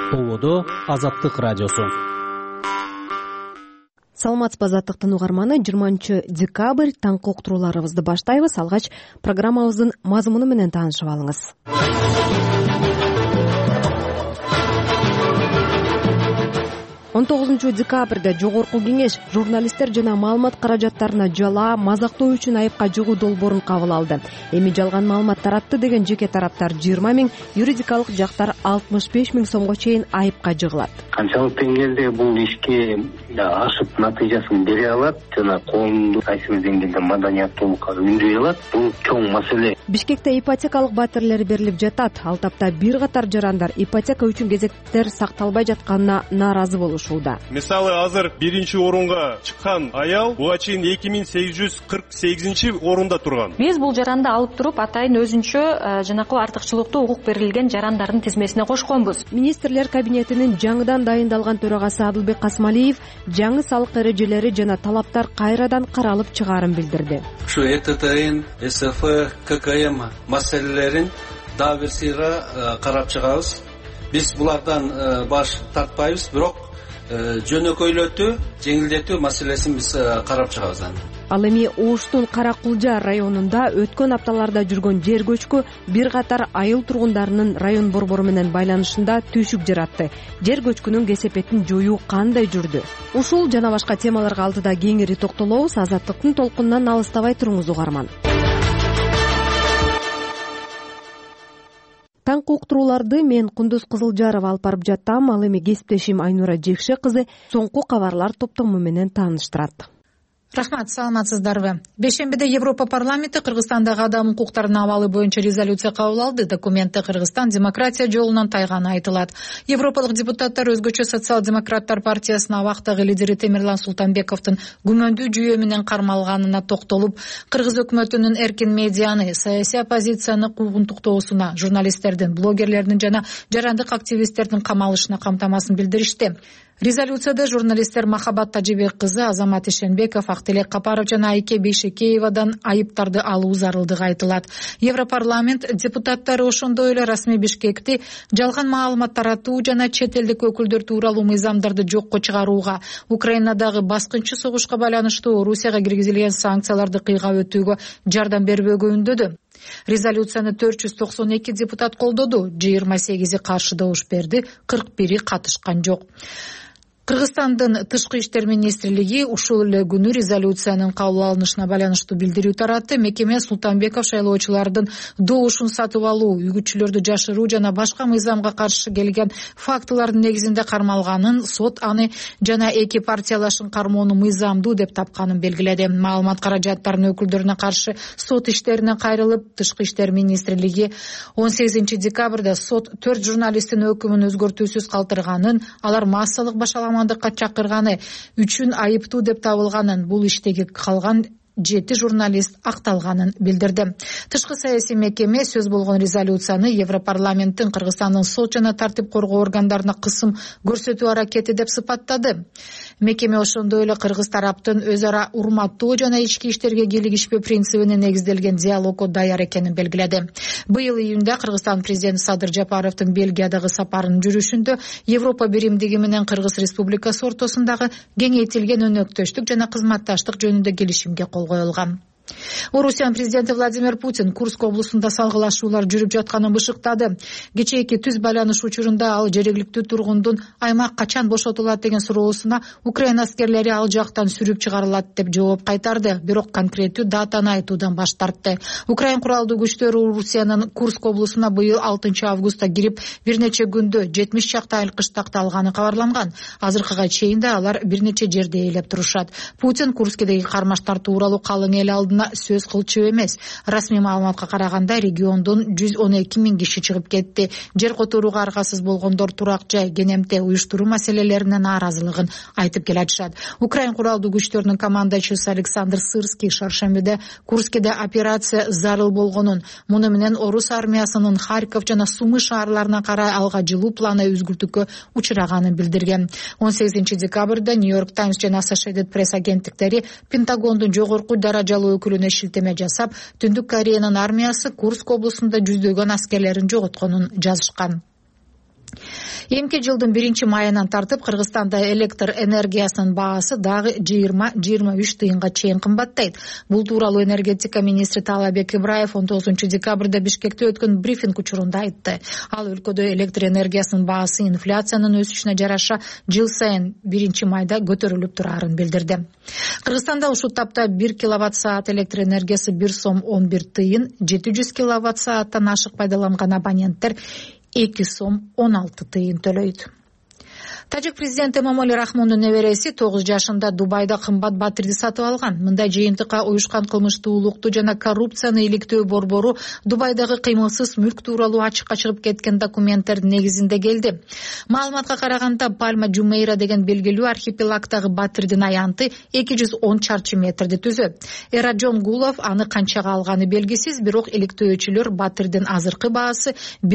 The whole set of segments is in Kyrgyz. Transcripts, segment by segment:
Поводо Азаттык радиосу. Саламатсызбы Азаттыктын угарманы, 20-декабрь таңкы уктурууларыбызды баштайбыз. Алгач программабыздын мазмуну менен таанышып алыңыз. 19 декабрда Жогорку Кеңеш журналисттер жана маалымат каражаттарына жалаа, мазактоо үчүн айыпка жыгуу долбоорун кабыл алды. Эми жалган маалымат таратты деген жеке тараптар 20 000, юридикалык жактар 65 000 сомго чейин айыпка жыгылат. Канчалык деңгээлде бул ишке ашып натыйжасын бере алат жана коомду кайсы бир деңгээлде маданияттуулукка үндөй алат, бул чоң маселе. Бишкекте ипотекалык батирлери берилип жатат. Ал тапта бир катар жарандар ипотека үчүн кезектер сакталбай жатканына нааразы болушууда. Мисалы, азыр 1-орунга чыккан аял буга чейин 2848 турган. Биз бул жаранды алып туруп, атайын өзүнчө жанакы артыкчылыктуу укук берилген жарандардын тизмесине кошконбуз. Министрлер кабинетинин жаңыдан дайындалган төрагасы Адылбек Касмалиев жаңы салык эрежелери жана талаптар кайрадан каралып чыгаарын билдирди. Ушу ЭТТН, СФ, ККМ маселелерин дагы бир сыйга карап чыгабыз. Биз булардан баш тартпайбыз, бирок жөнөкөйлөтүү, жеңилдетүү маселесин биз карап чыгабыз. Ал эми Оштун Каракулжа районунда өткөн апталарда жүргөн жер көчкү бир катар айыл тургундарынын район борбору менен байланышында түйшүк жаратты. Жер көчкүнүн кесепетин жоюу кандай жүрдү? Ушул жана башка темаларга алдыда кеңири токтолобуз. Азаттыктын толкунунан алыстабай туруңуз угарман. Таңкы уктурууларды мен Кундуз Кызылжарова алып барып жаттым. Ал эми кесиптешим Айнура Жекше кызы соңку кабарлар топтому менен тааныштырат. Рахмат, саламатсыздарбы. Бейшембиде Европа парламенти Кыргызстандагы адам укуктарынын абалы боюнча резолюция кабыл алды. Документте Кыргызстан демократия жолунан тайганы айтылат. Европалык депутаттар өзгөчө социал-демократтар партиясынын абактагы лидери Темирлан Султанбековдун күмөндүү жүйө менен кармалганына токтолуп, Кыргыз өкмөтүнүн эркин медианы, саясий оппозицияны куугунтуктоосуна, журналисттердин, блогерлердин жана жарандык активисттердин камалышына камтамасын билдиришти. Резолюцияда журналисттер Махабат Тажибек кызы, Азамат Ишенбеков, Актелек Капаров жана Айке Бейшекеевадан айыптарды алуу зарылдыгы айтылат. Европарламент депутаттары ошондой эле расмий Бишкекти жалган маалымат таратуу жана чет элдик өкүлдөр тууралуу мыйзамдарды жокко чыгарууга, Украинадагы баскынчы согушка байланыштуу Орусияга киргизилген санкцияларды кыйгап өтүүгө жардам бербөөгө үндөдү. Резолюцияны 492 депутат колдоду, 28 каршы добуш берди, 41 катышкан жок. Кыргызстандын Тышкы иштер министрлиги ушул эле күнү резолюциянын кабыл алынышына байланыштуу билдирүү таратты. Мекеме Султанбеков шайлоочулардын добушун сатып алуу, үгүтчүлөрдү жашыруу жана башка мыйзамга каршы келген фактылардын негизинде кармалганын, сот аны жана эки партиялашын кармоону мыйзамдуу деп тапканын белгиледи. Маалымат каражаттарынын өкүлдөрүнө каршы сот иштерине кайрылып, Тышкы иштер министрлиги 18 декабрда сот 4 журналисттин өкүмүн өзгөртүүсүз калтырганын, алар массалык башаламандыкка чакырганы үчүн айыптуу деп табылганын, бул иштеги калган 7 журналист акталганын билдирди. Тышкы саясий мекеме сөз болгон резолюцияны Европарламенттин Кыргызстандын сот жана тартип коргоо органдарына кысым көрсөтүү аракети деп сыпаттады. Мекеме ошондой эле кыргыз тараптын өз ара урматтоо жана ички иштерге кийлигишпөө принцибине негизделген диалогго даяр экенин белгиледи. Быйыл июнда Кыргызстан президенти Садыр Жапаровдун Бельгиядагы сапарынын жүрүшүндө Европа биримдиги менен Кыргыз Республикасы ортосундагы кеңейтилген өнөктөштүк жана кызматташтык жөнүндө келишимге кол коюлган. Орусиянын президенти Владимир Путин Курск облусунда салгылашуулар жүрүп жатканын бышыктады. Кечээки түз байланыш учурунда ал жергиликтүү тургундун аймак качан бошотулат деген суроосуна Украина аскерлери ал жактан сүрүп чыгарылат деп жооп кайтарды, бирок конкреттүү датаны айтуудан баш тартты. Украин куралдуу күчтөрү Орусиянын Курск облусуна быйыл 6 августта кирип, бир нече күндө 70 чакта айылкыштакты алганы кабарланган. Азыркыга чейин да алар бир нече жерде ээлеп турушат. Путин Курскедеги кармаштар тууралуу калың эл алдына сөз кылчу эмес. Расмий маалыматка караганда региондон 112 000 киши чыгып кетти. Жер которууга аргасыз болгондор турак жай, кенемте, уюштуруу маселелерине нааразылыгын айтып келатышат. Украин куралдуу күчтөрүнүн командачысы Александр Сырский шаршембиде Курскеде операция зарыл болгонун, муну менен орус армиясынын Харьков жана Сумы шаарларына карай алга жылуу планы үзгүлтүккө учураганын билдирген. 18 декабрда Нью-Йорк Таймс жана Associated Press агенттиктери Пентагондун жогорку даражалуу өкүлүнө шилтеме жасап, Түндүк Кореянын армиясы Курск облусунда жүздөгөн аскерлерин жоготконун жазышкан. Эмки жылдын 1-майынан тартып Кыргызстанда электр энергиясынын баасы дагы 20-23 тыйынга чейин кымбаттайт. Бул тууралуу энергетика министри Таалайбек Ибраев 19 декабрда Бишкекте өткөн брифинг учурунда айтты. Ал өлкөдө электр энергиясынын баасы инфляциянын өсүшүнө жараша жыл сайын 1-майда көтөрүлүп турарын билдирди. Кыргызстанда ушул тапта 1 киловатт-саат электр энергиясы 1 сом 11 тыйын, 700 киловатт-сааттан ашык пайдаланган абоненттер 2 сом 16 тыйын төлөйт. Тажик президенти Эмомали Рахмондун небереси 9 жашында Дубайда кымбат батирди сатып алган. Мындай жыйынтыкка уюшкан кылмыштуулукту жана коррупцияны иликтөө борбору Дубайдагы кыймылсыз мүлк тууралуу ачыкка чыгып кеткен документтердин негизинде келди. Маалыматка караганда Пальма Жумейра деген белгилүү архипелагдагы батирдин аянты 210 чарчы метрди түзөт. Эраджон Гулов аны канчага алганы белгисиз, бирок иликтөөчүлөр батирдин азыркы баасы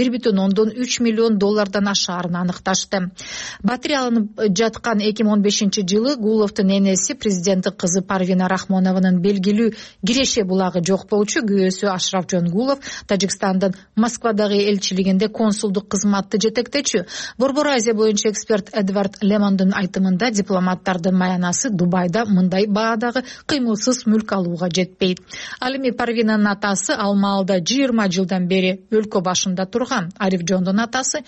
1,3 миллион доллардан ашаарын аныкташты. Батир алынып жаткан 2015 жылы Гуловдун энеси президенттик кызы Парвина Рахмонованын белгилүү Киреше булагы жок болчу күйөөсү Ашрафжон Гулов Тажикстандын Москвадагы элчилигинде консулдук кызматты жетектечү. Борбор Азия боюнча эксперт Эдвард Лемондун айтымында дипломаттардын маянасы Дубайда мындай баадагы кыймылсыз мүлк алууга жетпейт. Ал эми Парвинанын атасы ал маалда 20 жылдан бери өлкө башында турган. Арифжондун атасы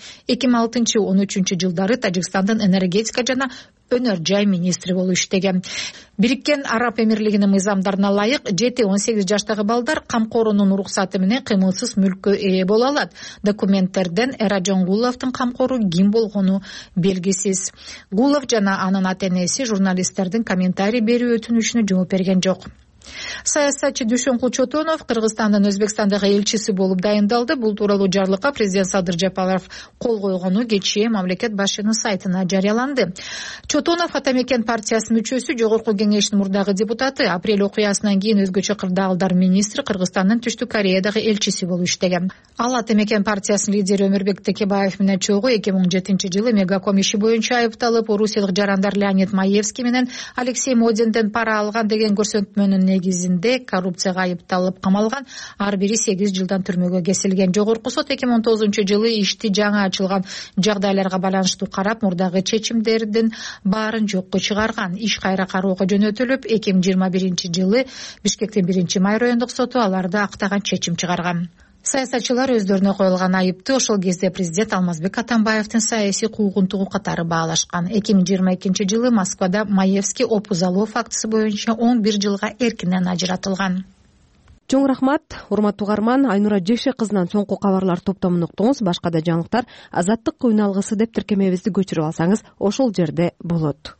2006-13 жылдары Тажикстандын энергетика жана өнөр жай министри болуп иштеген. Бириккен Араб Эмирлигинин мыйзамдарына ылайык 7-18 жаштагы балдар камкорунун уруксаты менен кыймылсыз мүлккө ээ боло алат. Документтерден Эраджон Гуловдун камкору ким болгону белгисиз. Гулов жана анын ата-энеси журналисттердин комментарий берүү өтүнүшүнө жооп берген жок. Саясатчы Дүйшөнкул Чотонов Кыргызстандын Өзбекстандагы элчиси болуп дайындалды. Бул тууралуу жарлыкка президент Садыр Жапаров кол койгону кечээ мамлекет башчынын сайтына жарыяланды. Чотонов Ата Мекен партиясынын мүчөсү, Жогорку кеңештин мурдагы депутаты, апрель окуясынан кийин өзгөчө кырдаалдар министри, Кыргызстандын Түштүк Кореядагы элчиси болуп иштеген. Ал Ата Мекен партиясынын лидери Өмүрбек Текебаев менен чогуу 2007 жылы Мегаком иши боюнча айыпталып, орусиялык жарандар Леонид Маевский менен Алексей Модинден пара алган деген көрсөтмөнүн негизинде коррупцияга айыпталып камалган. Ар бири 8 жылдан түрмөгө кесилген. Жогорку сот 2009 жылы ишти жаңы ачылган жагдайларга байланыштуу карап, мурдагы чечимдердин баарын жокко чыгарган. Иш кайра кароого жөнөтүлүп, 2021 жылы Бишкектин 1-май райондук соту аларды актаган чечим чыгарган. Саясатчылар өздөрүнө коюлган айыпты ошол кезде президент Алмазбек Атамбаевдин саясий куугунтугу катары баалашкан. 2022 жылы Москвада Маевский опузалоо фактысы боюнча 11 жылга эркинен ажыратылган. Чоң рахмат, урматтуу угарман. Айнура Жекше кызынан соңку кабарлар топтомун уктуңуз. Башка да жаңылыктар Азаттык үн алгысы деп тиркемебизди көчүрүп алсаңыз, ошол жерде болот.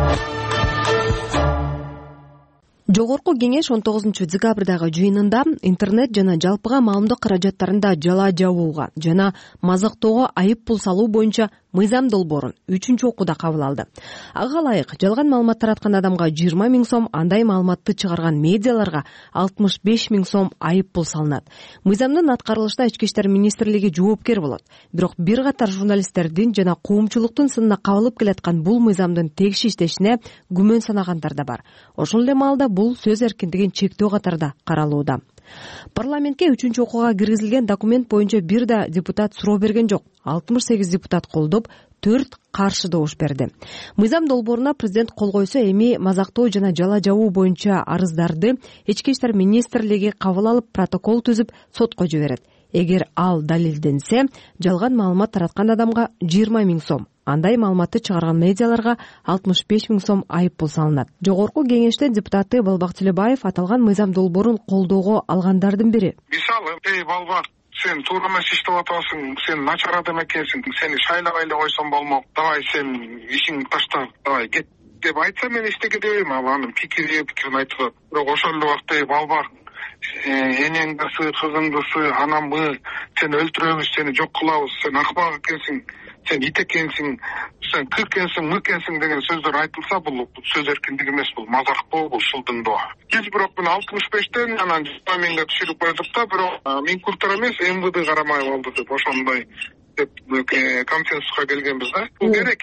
Жогорку кеңеш 19 декабрдагы жыйынында интернет жана жалпыга маалымдоо каражаттарында жала жабууга жана мазактоого айып пул салуу боюнча мыйзам долбоорун 3-окууда кабыл алды. Ага ылайык жалган маалымат тараткан адамга 20 000 сом, андай маалыматты чыгарган медиаларга 65 000 сом айып пул салынат. Мыйзамдын аткарылышына Ички иштер министрлиги жоопкер болот. Бирок бир катар журналисттердин жана коомчулуктун сынына кабылып келаткан бул мыйзамдын тегиш иштешине күмөн санагандар да бар. Ошол эле маалда бул сөз эркиндигин чектөө катарда каралууда. Парламентке 3-окууга киргизилген документ боюнча бир да депутат суроо берген жок. 68 депутат колдоп, 4 каршы добуш берди. Мыйзам долбооруна президент кол койсо, эми мазактоо жана жала жабуу боюнча арыздарды Ички иштер министрлиги кабыл алып, протокол түзүп, сотко жиберет. Эгер ал далилденсе, жалган маалымат тараткан адамга 20 000 сом, андай маалыматты чыгарган медиаларга 65 000 сом айып пул салынат. Жогорку кеңештин депутаты Балбак Тилебаев аталган мыйзам долбоорун колдоого алгандардын бири. Мисалы, Балбак, сен туура эмес иштеп атасың, сен начар адам экенсиң, сени шайлабай эле койсоң болмок, давай сен ишиңди таштап, давай кет деп айтса, мен эчтеке дебейм, ал анын пикирин айтып атат. Бирок ошол эле убакта Балбак, энеңдысы, кызыңдысы, анамбы, сени өлтүрөбүз, сени жок кылабыз, сен акбак экенсиң, сен ит экенсиң, сен кыр экенсиң, мык экенсиң деген сөздөр айтылса, бул сөз эркиндиги эмес, бул мазактоо, бул шылдыңдоо. Биз бирок мына 65тен анан 20 000ге түшүрүп койдук да, бирок Минкультура эмес, МВД карамай болду деп ошондой деп консенсуска келгенбиз да. Бул керек.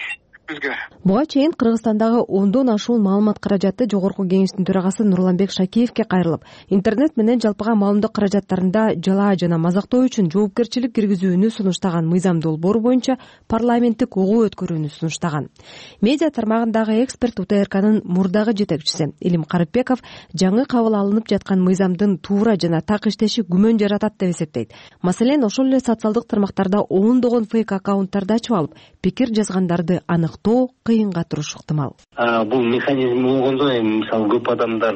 бизге. Буга чейин Кыргызстандагы 10дон ашуун маалымат каражаты Жогорку Кеңештин төрагасы Нурланбек Шакиевке кайрылып, интернет менен жалпыга маалымдоо каражаттарында жалаа жана мазактоо үчүн жоопкерчилик киргизүүнү сунуштаган мыйзам долбоору боюнча парламенттик угуу өткөрүүнү сунуштаган. Медиа тармагындагы эксперт УТРКнын мурдагы жетекчиси Илим Карыпбеков жаңы кабыл алынып жаткан мыйзамдын туура жана так иштеши күмөн жаратат деп эсептейт. Маселен, ошол эле социалдык тармактарда ондогон фейк аккаунттарды ачып алып, пикир жазгандарды аныктоо кыйынга турушу ыктымал. Бул механизм болгондо мисалы көп адамдар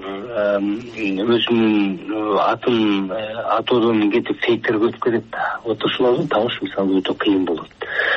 өзүнүн атын атоодон кетип фейктерге өтүп кетет да. Вот ошолорду табыш мисалы өтө кыйын болот.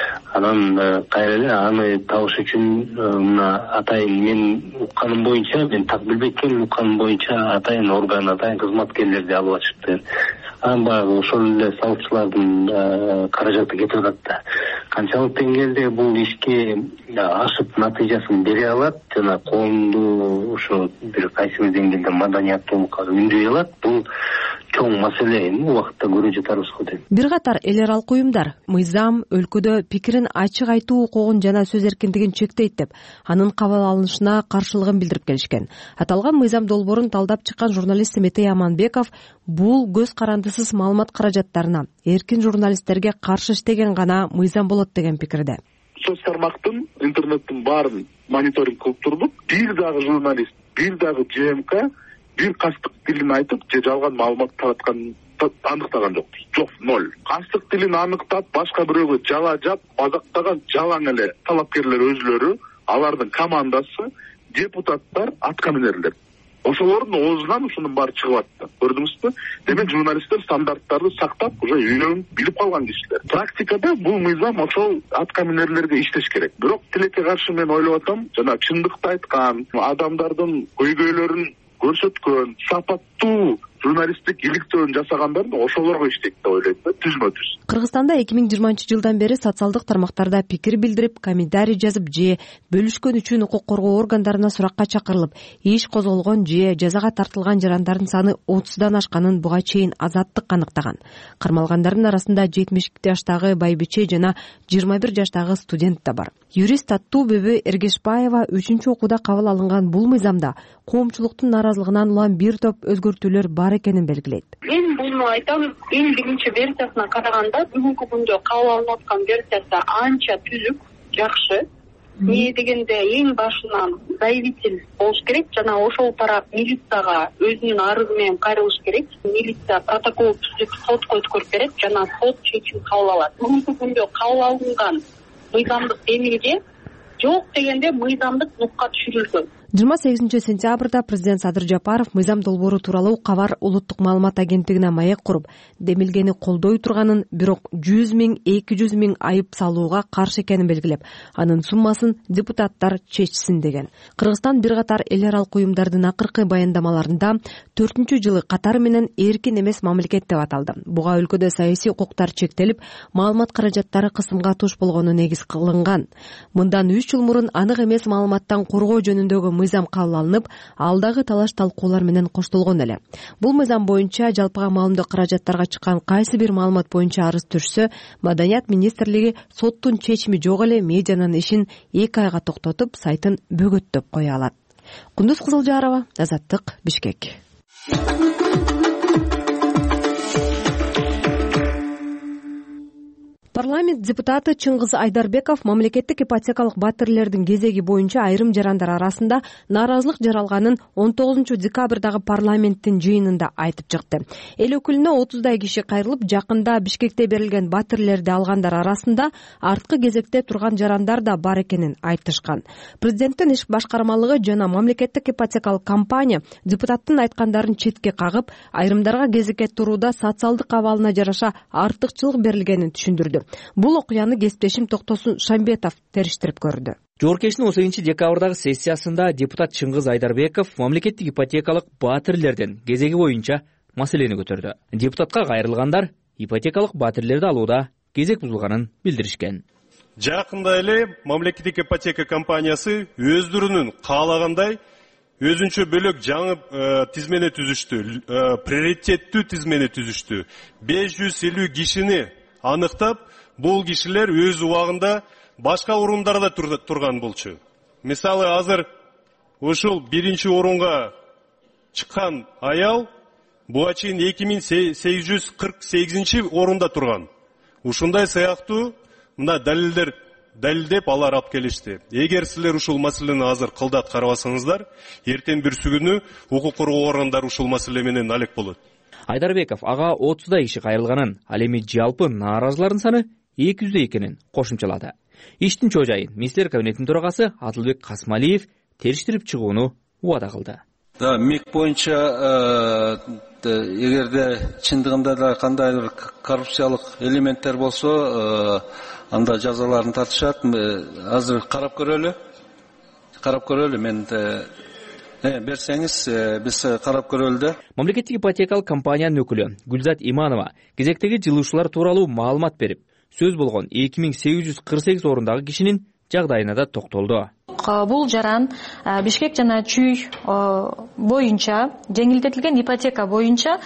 Анан кайра эле аны табыш үчүн мына атайын мен укканым боюнча, мен так билбей экен, укканым боюнча атайын орган, атайын кызматкерлерди алып атышыптыр. Анан баягы ошол эле салымчылардын каражаты кетип атат да. Канчалык деңгээлде бул ишке ашып натыйжасын бере алат жана коомду ошо бир кайсыбир деңгээлде маданияттуулукка үндөй алат, бул чоң маселе. Убакытта көрө жатарбыз го дейм. Бир катар эл аралык уюмдар мыйзам өлкөдө пикирин ачык айтуу укугун жана сөз эркиндигин чектейт деп, анын кабыл алынышына каршылыгын билдирип келишкен. Аталган мыйзам долбоорун талдап чыккан журналист Эметей Аманбеков бул көз карандысыз маалымат каражаттарына, эркин журналисттерге каршы иштеген гана мыйзам болот деген пикирде. Соц тармактын, интернеттин баарын мониторинг кылып турдук. Бир дагы журналист, бир дагы ЖМК бир кастык тилин айтып, же жалган маалымат таратканын аныктаган жок. Жок, ноль. Кастык тилин аныктап, башка бирөөгө жала жап, мазактаган жалаң эле талапкерлер өзүлөрү, алардын командасы, депутаттар, аткаминерлер. Ошолордун оозунан ушунун баары чыгып атты. Көрдүңүзбү? Демек журналисттер стандарттарды сактап, уже үйрөнүп, билип калган кишилер. Практикада бул мыйзам ошол аткаминерлерге иштеш керек. Бирок тилекке каршы мен ойлоп атам, жана чындыкты айткан, адамдардын көйгөйлөрүн көрсөткөн, сапаттуу журналисттик иликтөөнү жасагандарды ошолорго иштейт деп ойлойт да, түзмө-түз. Кыргызстанда 2020 жылдан бери социалдык тармактарда пикир билдирип, комментарий жазып же бөлүшкөн үчүн укук коргоо органдарына суракка чакырылып, иш козголгон же жазага тартылган жарандардын саны 30дан ашканын буга чейин Азаттык аныктаган. Кармалгандардын арасында 70 жаштагы байбиче жана 21 жаштагы студент да бар. Юрист Аттуу-Бөбө Эргешбаева 3-окууда кабыл алынган бул мыйзамда коомчулуктун наразылыгынан улам бир топ өзгөртүүлөр бар экенин белгилейт. Мен буну айтам, эң биринчи версиясына караганда бүгүнкү күндө кабыл алынып аткан версиясы анча түзүк, жакшы. Эмне дегенде эң башынан заявитель болуш керек жана ошол тарап милицияга өзүнүн арызы менен кайрылыш керек. Милиция протокол түзүп сотко өткөрүп берет жана сот чечим кабыл алат. Бүгүнкү күндө кабыл алынган мыйзамдык демилге жок дегенде мыйзамдык нукка түшүрүлгөн. 28 сентябрда президент Садыр Жапаров мыйзам долбоору тууралуу Кабар улуттук маалымат агенттигине маек куруп, демилгени колдой турганын, бирок 100 000, 200 000 айып салууга каршы экенин белгилеп, анын суммасын депутаттар чечсин деген. Кыргызстан бир катар эл аралык уюмдардын акыркы баяндамаларында 4-жылы катары менен эркин эмес мамлекет деп аталды. Буга өлкөдө саясий укуктар чектелип, маалымат каражаттары кысымга туш болгону негиз кылынган. Мындан 3 жыл мурун анык эмес маалыматтан коргоо жөнүндөгү мыйзам кабыл алынып, алдагы талаш талкуулар менен коштолгон эле. Бул мыйзам боюнча жалпыга маалымдоо каражаттарга чыккан кайсы бир маалымат боюнча арыз түшсө, Маданият министрлиги соттун чечими жок эле медианын ишин 2 айга токтотуп, сайтын бөгөттөп кое алат. Кундуз Кызылжарова, Азаттык, Бишкек. Парламент депутаты Чыңгыз Айдарбеков мамлекеттик ипотекалык батирлердин кезеги боюнча айрым жарандар арасында нааразылык жаралганын 19 декабрдагы парламенттин жыйынында айтып чыкты. Эл өкүлүнө 30дай киши кайрылып, жакында Бишкекте берилген батирлерди алгандар арасында арткы кезекте турган жарандар да бар экенин айтышкан. Президенттин иш башкармалыгы жана мамлекеттик ипотекалык компания депутаттын айткандарын четке кагып, айрымдарга кезекке турууда социалдык абалына жараша артыкчылык берилгенин түшүндүрдү. Бул окуяны кесиптешим Токтосун Шамбетов териштирип көрдү. Жогорку 18 декабрдагы сессиясында депутат Чыңгыз Айдарбеков мамлекеттик ипотекалык батирлердин кезеги боюнча маселени көтөрдү. Депутатка кайрылгандар ипотекалык батирлерди алууда кезек бузулганын билдиришкен. Жакында эле мамлекеттик ипотека компаниясы өздөрүнүн каалагандай өзүнчө бөлөк жаңы тизмени түзүштү, приоритеттүү тизмени түзүштү. 550 кишини аныктап, бул кишилер өз убагында башка орундарда турган болчу. Мисалы азыр ушул 1-орунга чыккан аял буга чейин 2848-орунда турган. Ушундай сыяктуу мына далилдеп алар алып келишти. Эгер силер ушул маселени азыр кылдат карабасаңыздар, эртең бүрсү күнү укук коргоо органдары ушул маселе менен алек болот. Айдарбеков ага 30дай иши кайрылганын, ал эми жалпы нааразылардын саны 200 экенин кошумчалады. Иштин чожайын министрлер кабинетинин төрагасы Адылбек Касмалиев териштирип чыгууну убада кылды. МИК боюнча эгерде чындыгында да кандайдыр коррупциялык элементтер болсо, анда жазаларын тартышат. Азыр карап көрөлү. Мен берсеңиз, биз карап көрөлү. Мамлекеттик ипотекалык компаниянын өкүлү Гүлзат Иманова кезектеги жылуучулар тууралуу маалымат берип, сөз болгон 2848 орундагы кишинин жагдайына да токтолду. Бул жаран Бишкек жана Чүй боюнча жеңилдетилген ипотека боюнча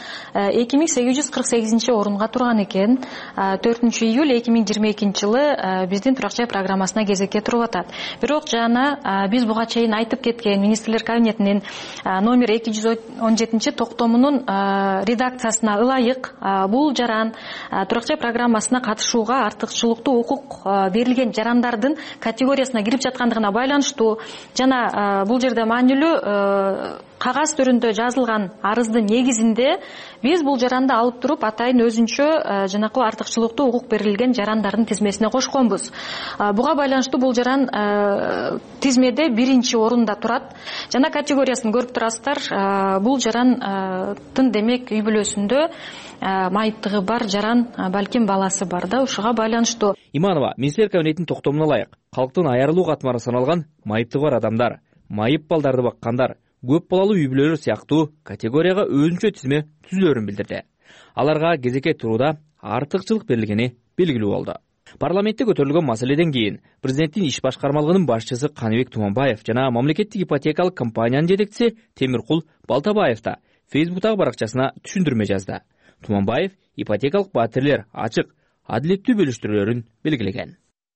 2848-орунга турган экен. 4-июль 2022-жылы биздин турак жай программасына кезекке туруп атат. Бирок жана биз буга чейин айтып кеткен министрлер кабинетинин номер 217-токтомунун редакциясына ылайык бул жаран турак жай программасына катышууга артыкчылыктуу укук берилген жарандардын категориясына кирип жаткандыгына байланыштуу жана бул жерде маанилүү кагаз түрүндө жазылган арыздын негизинде биз бул жаранды алып туруп атайын өзүнчө жанакы артыкчылыктуу укук берилген жарандардын тизмесине кошконбуз. Буга байланыштуу бул жаран тизмеде 1-орунда турат. Жана категориясын көрүп турасыздар. Бул жарандын демек үй бүлөсүндө майыптыгы бар жаран, балким баласы бар да, ушуга байланыштуу. Иманова министрлер кабинетинин токтомуна ылайык калктын айырылуу катмары саналган майыптыгы бар адамдар, майып балдарды баккандар, көп балалуу үй бүлөлөр сыяктуу категорияга өзүнчө тизме түзүлөрүн билдирди. Аларга кезекке турууда артыкчылык берилгени белгилүү болду. Парламентте көтөрүлгөн маселеден кийин президенттин иш башкармалыгынын башчысы Каныбек Туманбаев жана мамлекеттик ипотекалык компаниянын жетекчиси Темиркул Балтабаев да Фейсбуктагы баракчасына түшүндүрмө жазды. Туманбаев ипотекалык баатирлер ачык, адилеттүү бөлүштүрүүлөрүн белгилеген.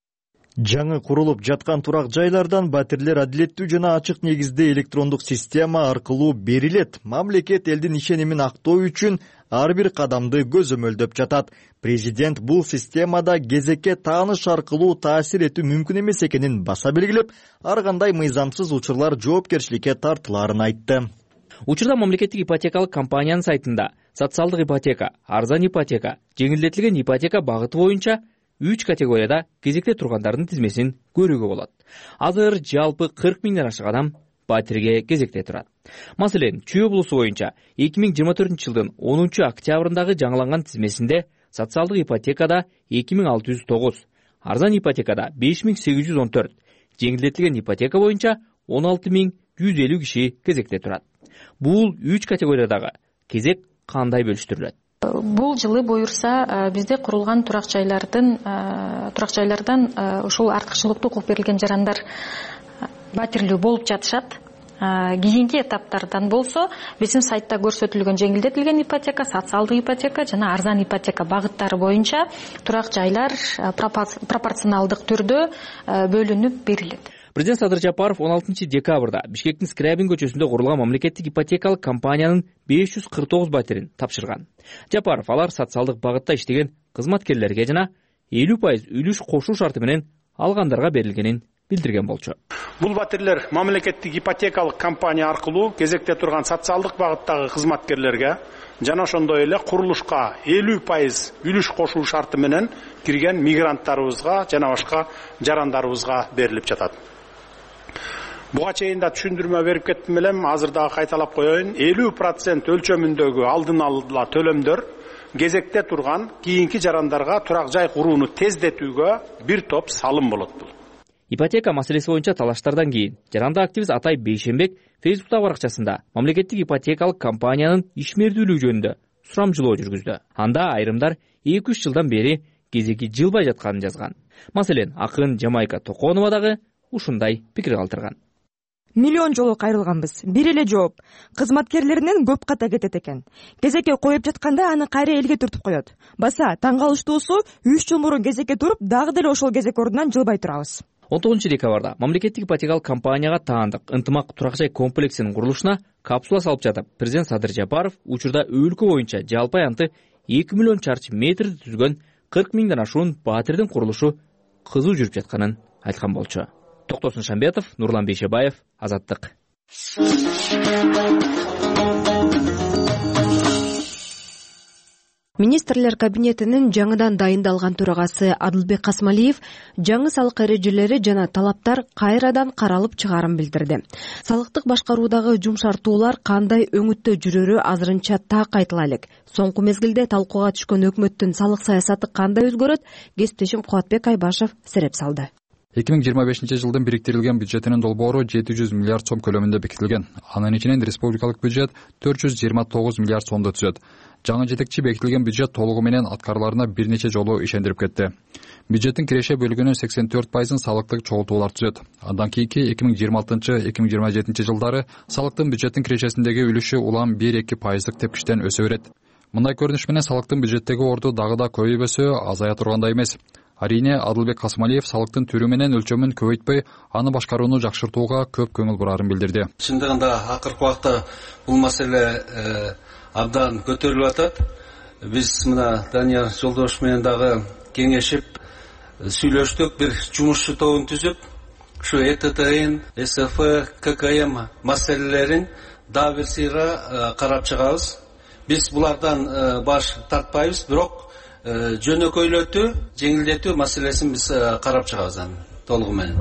Жаңы курулуп жаткан турак жайлардан батирлер адилеттүү жана ачык негизде электрондук система аркылуу берилет. Мамлекет элдин ишенимин актоо үчүн ар бир кадамды көзөмөлдөп жатат. Президент бул системада кезекке тааныш аркылуу таасир этүү мүмкүн эмес экенин баса белгилеп, ар кандай мыйзамсыз учурлар жоопкерчиликке тартылаарын айтты. Учурда мамлекеттик ипотекалык компаниянын сайтында социалдык ипотека, арзан ипотека, жеңилдетилген ипотека багыты боюнча 3 категорияда кезекте тургандардын тизмесин көрүүгө болот. Азыр жалпы 40 миңден ашык адам батирге кезекте турат. Маселен, Чүй облусу боюнча 2024-жылдын 10-октябрындагы жаңыланган тизмесинде социалдык ипотекада 2609, арзан ипотекада 5814, жеңилдетилген ипотека боюнча 16150 киши кезекте турат. Бул 3 категориядагы кезек кандай бөлүштүрүлөт? Бул жылы буюрса бизде курулган турак жайлардан ушул артыкчылыктуу укук берилген жарандар батирлүү болуп жатышат. Кийинки этаптардан болсо биздин сайтта көрсөтүлгөн жеңилдетилген ипотека, социалдык ипотека жана арзан ипотека багыттары боюнча турак жайлар пропорционалдык түрдө бөлүнүп берилет. Президент Садыр Жапаров 16 декабрда Бишкектин Скрябин көчөсүндө курулган мамлекеттик ипотекалык компаниянын 549 батирин тапшырган. Жапаров алар социалдык багытта иштеген кызматкерлерге жана 50% үлүш кошуу шарты менен алгандарга берилгенин билдирген болчу. Бул батирлер мамлекеттик ипотекалык компания аркылуу кезекте турган социалдык багыттагы кызматкерлерге жана ошондой эле курулушка 50% үлүш кошуу шарты менен кирген мигранттарыбызга жана башка жарандарыбызга берилип жатат. Буга чейин да түшүндүрмө берип кеттим элем, азыр дагы кайталап коеюн. 50% өлчөмүндөгү алдын ала төлөмдөр кезекте турган кийинки жарандарга турак жай курууну тездетүүгө бир топ салым болот. Ипотека маселеси боюнча талаштардан кийин жаранды активист Атай Бейшенбек Фейсбуктагы баракчасында мамлекеттик ипотекалык компаниянын ишмердүүлүгү жөнүндө сурамжылоо жүргүздү. Анда айрымдар 2-3 жылдан бери кезеги жылбай жатканын жазган. Маселен, акын Жамайка Токонова дагы ушундай пикир калтырган. миллион жолу кайрылганбыз. Бир эле жооп. Кызматкерлеринен көп ката кетет экен. Кезекке коюп жатканда аны кайра элге түртүп коет. Баса таң калыштуусу 3 жыл мурун кезекке туруп, дагы деле ошол кезек ордунан жылбай турабыз. 19 декабрда мамлекеттик ипотекалык компанияга таандык ынтымак турак жай комплексинин курулушуна капсула салып жатып, президент Садыр Жапаров учурда өлкө боюнча жалпы аянты 2 миллион чарчы метрди түзгөн 40 миңден ашуун батирдин курулушу кызуу жүрүп жатканын айткан болчу. Токтосун Шамбетов, Нурлан Бейшебаев, Азаттык. Министрлер кабинетинин жаңыдан дайындалган төрагасы Адылбек Касмалиев жаңы салык эрежелери жана талаптар кайрадан каралып чыгаарын билдирди. Салыктык башкаруудагы жумшартуулар кандай өңүттө жүрөрү азырынча так айтыла элек. Соңку мезгилде талкууга түшкөн өкмөттүн салык саясаты кандай өзгөрөт? Кесиптешим Кубатбек Айбашев сереп салды. 2025 жылдын бириктирилген бюджетинин долбоору 700 миллиард сом көлөмүндө бекитилген. Анын ичинен республикалык бюджет 429 миллиард сомду түзөт. Жаңы жетекчи бекитилген бюджет толугу менен аткарыларына бир нече жолу ишендирип кетти. Бюджеттин киреше бөлүгүнүн 84% салыктык чогултуулар түзөт. Андан кийинки 2026-2027 жылдары салыктын бюджеттин кирешесиндеги үлүшү улам 1-2% тепкичтен өсө берет. Мындай көрүнүш менен салыктын бюджеттеги орду дагы да көбөйбөсө азая тургандай эмес. Арине Адылбек Касмалиев салыктын түрү менен өлчөмүн көбөйтпөй, аны башкарууну жакшыртууга көп көңүл бурарын билдирди. Чындыгында акыркы убакта бул маселе абдан көтөрүлүп атат. Биз мына Данияр Жолдошев менен дагы кеңешип, сүйлөштүк, бир жумушчу тобун түзүп, ушу ЭТТН, СФ, ККМ маселелерин дагы бир сыйра карап чыгабыз. Биз булардан баш тартпайбыз, бирок жөнөкөйлөтүү, жеңилдетүү маселесин биз карап чыгабыз толугу менен.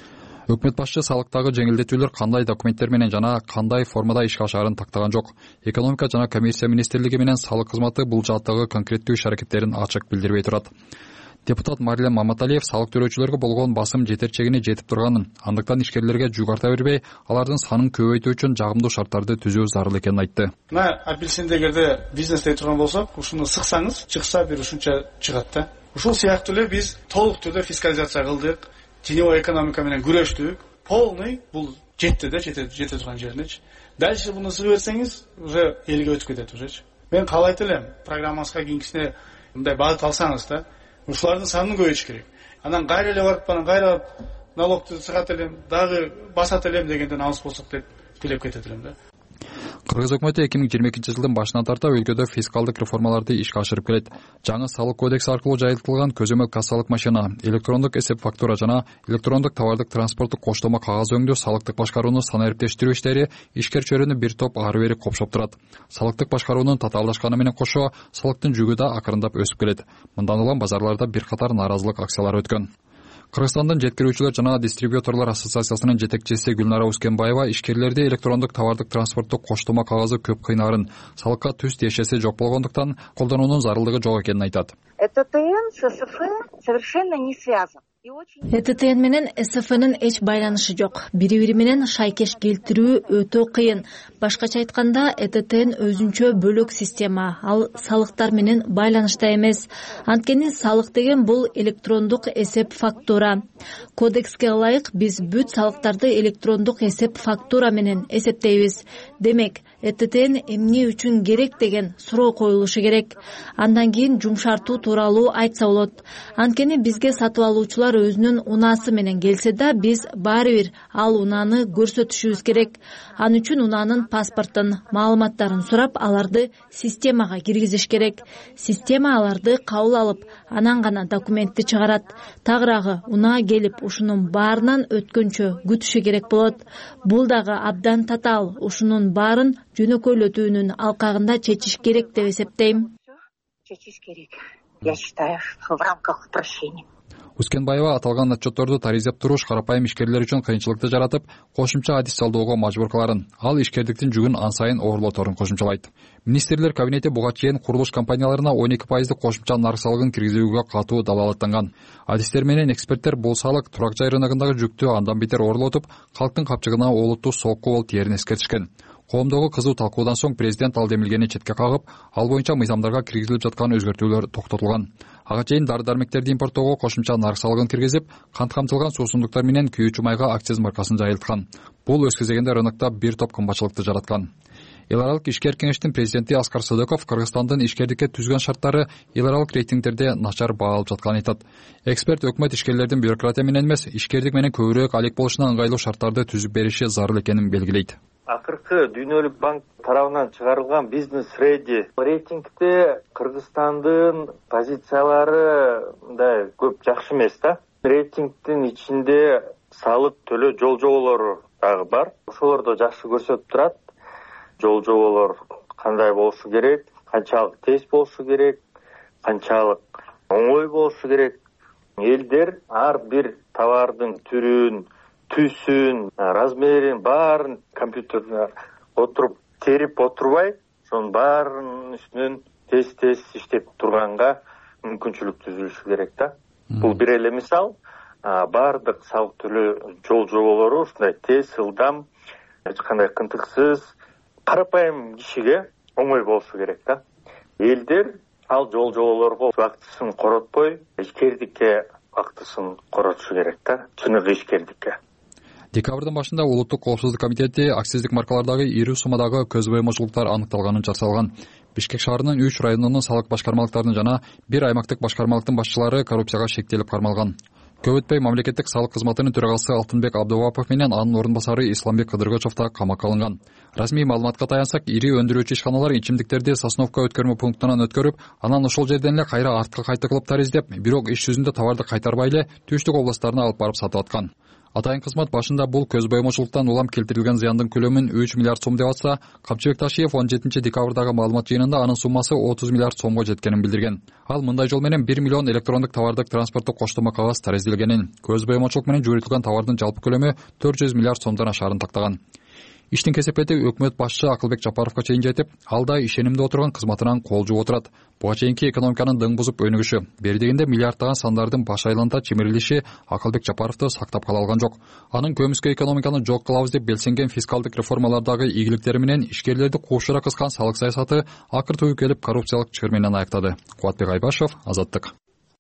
Өкмөт башчы салыктагы жеңилдетүүлөр кандай документтер менен жана кандай формада ишке ашаарын тактаган жок. Экономика жана коммерция министрлиги менен салык кызматы бул жааттагы конкреттүү иш-аракеттерин ачык билдирбей турат. Депутат Марлен Маматалиев салык төлөөчүлөргө болгон басым жетерчегине жетип турганын, андыктан ишкерлерге жүк арта бербей, алардын санын көбөйтүү үчүн жагымдуу шарттарды түзүү зарыл экенин айтты. Мына апельсинди эгерде бизнесте турган болсок, ушуну сыксаңыз, чыкса бир ушунча чыгат да. Ушул сыяктуу эле биз толук түрдө фискализация кылдык, теневой экономика менен күрөштүк. Полный бул жетти да, жете турган жеринечи. Дальше буну сыгып берсеңиз, уже элге өтүп кетет ужечи. Мен каалайт элем, программабызга кийинкисине мындай багыт алсаңыз да, ушулардын санын көбөйтүш керек. Анан кайра эле барып, кайра налогду сыгат элем, дагы басат элем дегенден алыс болсок деп тилеп кетет элем да. Кыргыз өкмөтү 2022 жылдын башынан тарта өлкөдө фискалдык реформаларды ишке ашырып келет. Жаңы салык кодекси аркылуу жайылтылган көзөмөл кассалык машина, электрондук эсеп фактура жана электрондук товардык транспорттук коштомо кагаз өңдүү салыктык башкарууну санариптештирүү иштери ишкер чөйрөнү бир топ ары бери копшоп турат. Салыктык башкаруунун татаалдашканы менен кошо салыктын жүгү да акырындап өсүп келет. Мындан улам базарларда бир катар нааразылык акциялары өткөн. Кыргызстандын жеткирүүчүлөр жана дистрибьюторлор ассоциациясынын жетекчиси Гүлнара Ускенбаева ишкерлерди электрондук товардык транспорттук коштомо кагазы көп кыйнаарын, салыкка түз тиешеси жок болгондуктан колдонуунун зарылдыгы жок экенин айтат. ЭТТН с СФ совершенно не связан. ЭТТН менен СФнын эч байланышы жок. Бири-бири менен шайкеш келтирүү өтө кыйын. Башкача айтканда, ЭТТН өзүнчө бөлөк система, ал салыктар менен байланышта эмес. Анткени салык деген бул электрондук эсеп фактура. Кодекске ылайык биз бүт салыктарды электрондук эсеп фактура менен эсептейбиз. Демек, ЭТТН эмне үчүн керек деген суроо коюлушу керек. Андан кийин жумшартуу тууралуу айтса болот. Анткени бизге сатып алуучулар өзүнүн унаасы менен келсе да, биз баары бир ал унааны көрсөтүшүбүз керек. Ал үчүн унаанын паспортун, маалыматтарын сурап, аларды системага киргизиш керек. Система аларды кабыл алып, анан гана документти чыгарат. Тагыраагы унаа келип, ушунун баарынан өткөнчө күтүшү керек болот. Бул дагы абдан татаал. Ушунун баарын жөнөкөйлөтүүнүн алкагында чечиш керек деп эсептейм. Чечиш керек. Я считаю, в рамках упрощения. Ускенбаева аталган отчетторду таризеп туруш карапайым ишкерлер үчүн кыйынчылыкты жаратып, кошумча адис жалдоого мажбур кыларын, ал ишкердиктин жүгүн ан сайын оорлоторун кошумчалайт. Министрлер кабинети буга чейин курулуш компанияларына 12% кошумча нарк салыгын киргизүүгө катуу далаалаттанган. Адистер менен эксперттер бул салык турак жай рыногундагы жүктү андан бетер оорлотуп, калктын капчыгына олуттуу сокку болуп тиерин эскертишкен. Коомдогу кызуу талкуудан соң президент ал демилгени четке кагып, ал боюнча мыйзамдарга киргизилип жаткан өзгөртүүлөр токтотулган. Ага чейин дары-дармектерди импорттоого кошумча нарк салыгын киргизип, кант камтылган суусундуктар менен күйүүчү майга акциз маркасын жайылткан. Бул өз кезегинде рынокто бир топ кымбатчылыкты жараткан. Эл аралык ишкер кеңештин президенти Аскар Садыков Кыргызстандын ишкердикке түзгөн шарттары эл аралык рейтингдерде начар баа алып жатканын айтат. Эксперт өкмөт ишкерлердин бюрократия менен эмес, ишкердик менен көбүрөөк алек болушуна ыңгайлуу шарттарды түзүп бериши зарыл экенин белгилейт. Акыркы Дүйнөлүк банк тарабынан чыгарылган бизнес реди рейтингде Кыргызстандын позициялары мындай көп жакшы эмес да. Рейтингдин ичинде салык төлөө жол жоболору дагы бар. Ошолорду жакшы көрсөтүп турат. Жол жоболор кандай болушу керек, канчалык тез болушу керек, канчалык оңой болушу керек. Элдер ар бир товардын түрүн, түсүн, размерин баарын компьютерде отуруп терип отурбай, ошонун баарынын үстүнөн тез иштеп турганга мүмкүнчүлүк түзүлүшү керек да. Бул бир эле мисал. Баардык салык төлөө жол жоболору ушундай тез, ылдам, эч кандай кынтыксыз, карапайым кишиге оңой болушу керек да. Элдер ал жол жоболорго вактысын коротпой, ишкердикке вактысын коротушу керек да. Чыныгы ишкердикке. Декабрдын башында Улуттук коопсуздук комитети акциздик маркалардагы ири суммадагы көз боемочулуктар аныкталганын жарыялаган. Бишкек шаарынын 3 районунун салык башкармалыктарынын жана бир аймактык башкармалыктын башчылары коррупцияга шектелип кармалган. Көп өтпөй мамлекеттик салык кызматынын төрагасы Алтынбек Абдывапов менен анын орун басары Исламбек Кыдыргычев да камакка алынган. Расмий маалыматка таянсак, ири өндүрүүчү ишканалар ичимдиктерди Сосновка өткөрмө пунктунан өткөрүп, анан ошол жерден эле кайра артка кайта кылыптар издеп, бирок иш жүзүндө товарды кайтарбай эле түштүк областтарына алып барып сатып аткан. Атайын кызмат башында бул көз боемочулуктан улам келтирилген зыяндын көлөмүн 3 миллиард сом деп атса, Камчыбек Ташиев 17 декабрдагы маалымат жыйынында анын суммасы 30 миллиард сомго жеткенин билдирген. Ал мындай жол менен 1 миллион электрондук товардык транспорттук коштомо кагаз тарезделгенин, көз боемочулук менен жөнөтүлгөн товардын жалпы көлөмү 400 миллиард сомдон ашаарын тактаган. Иштин кесепети өкмөт башчы Акылбек Жапаровго чейин жетип, ал да ишенимде отурган кызматынан кол жууп отурат. Буга чейинки экономиканын дың бузуп өнүгүшү, бери дегенде миллиарддаган сандардын баш айланта чимирилиши Акылбек Жапаровду сактап кала алган жок. Анын көмүскө экономиканы жок кылабыз деп белсенген фискалдык реформалардагы ийгиликтери менен ишкерлерди куушура кыскан салык саясаты акыр түбү келип коррупциялык чыр менен аяктады. Кубатбек Айбашев, Азаттык.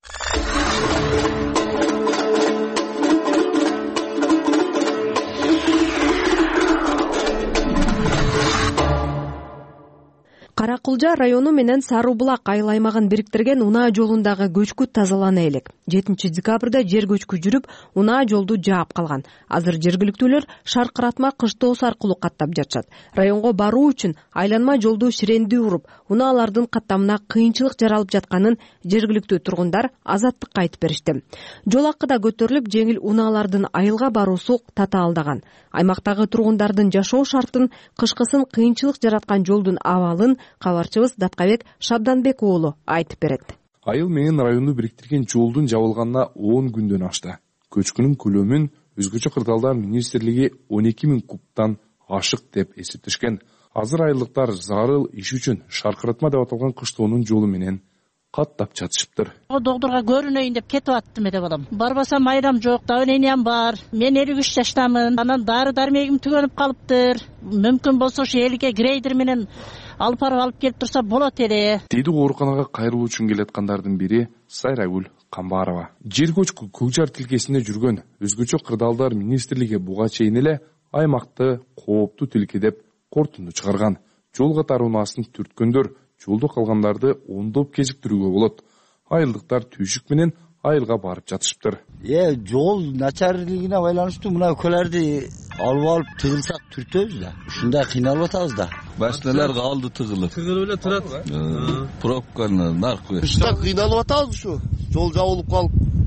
Каракулжа району менен Сары Булак айыл аймагын бириктирген унаа жолундагы көчкү тазалана элек. 7 декабрда жер көчкү жүрүп, унаа жолду жаап калган. Азыр жергиликтүүлөр шаркыратма кыштоос аркылуу каттап жатышат. Районго баруу үчүн айланма жолду ширенди уруп, унаалардын каттамына кыйынчылык жаралып жатканын жергиликтүү тургундар Азаттыкка айтып беришти. Жол акы да көтөрүлүп, жеңил унаалардын айылга баруусу татаалдаган. Аймактагы тургундардын жашоо шартын, кышкысын кыйынчылык жараткан жолдун абалын кабарчыбыз Дапкабек Шабданбек уулу айтып берет. Айыл менен районду бириктирген жолдун жабылганына 10 күндөн ашты. Көчкүнүн көлөмүн өзгөчө кырдаалдар министрлиги 12 000 кубтан ашык деп эсептешкен. Азыр айылдыктар зарыл иш үчүн шаркыратма деп аталган кыштоонун жолу менен каттап жатышыптыр. Доктурга көрүнөйүн деп кетип аттым эде балам. Барбасам айрам жок, давлениям бар. Мен 53 жаштамын. Анан дары-дармегим түгөнүп калыптыр. Мүмкүн болсо ошо элге грейдер менен алып келип турса болот эле. Дейди ооруканага кайрылуу үчүн келаткандардын бири Сайрагүл Камбарова. Жер көчкү Көкжар тилкесинде жүргөн өзгөчө кырдаалдар министрлиги буга чейин эле аймакты кооптуу тилке деп кортунду чыгарган. Жол катар унаасын түрткөндөр жолдо калгандарды ондоп кечиктирүүгө болот. Айылдыктар түйшүк менен айылга барып жатышыптыр. Жол начарлыгына байланыштуу мына көлөрдү алып тыгылсак түртөбүз да. Ушундай кыйналып атабыз да. Машиналар калды тыгылып. Тыгылып эле турат. Пробканы наркы. Ушта кыйналып атабыз ушу. Жол жабылып калып.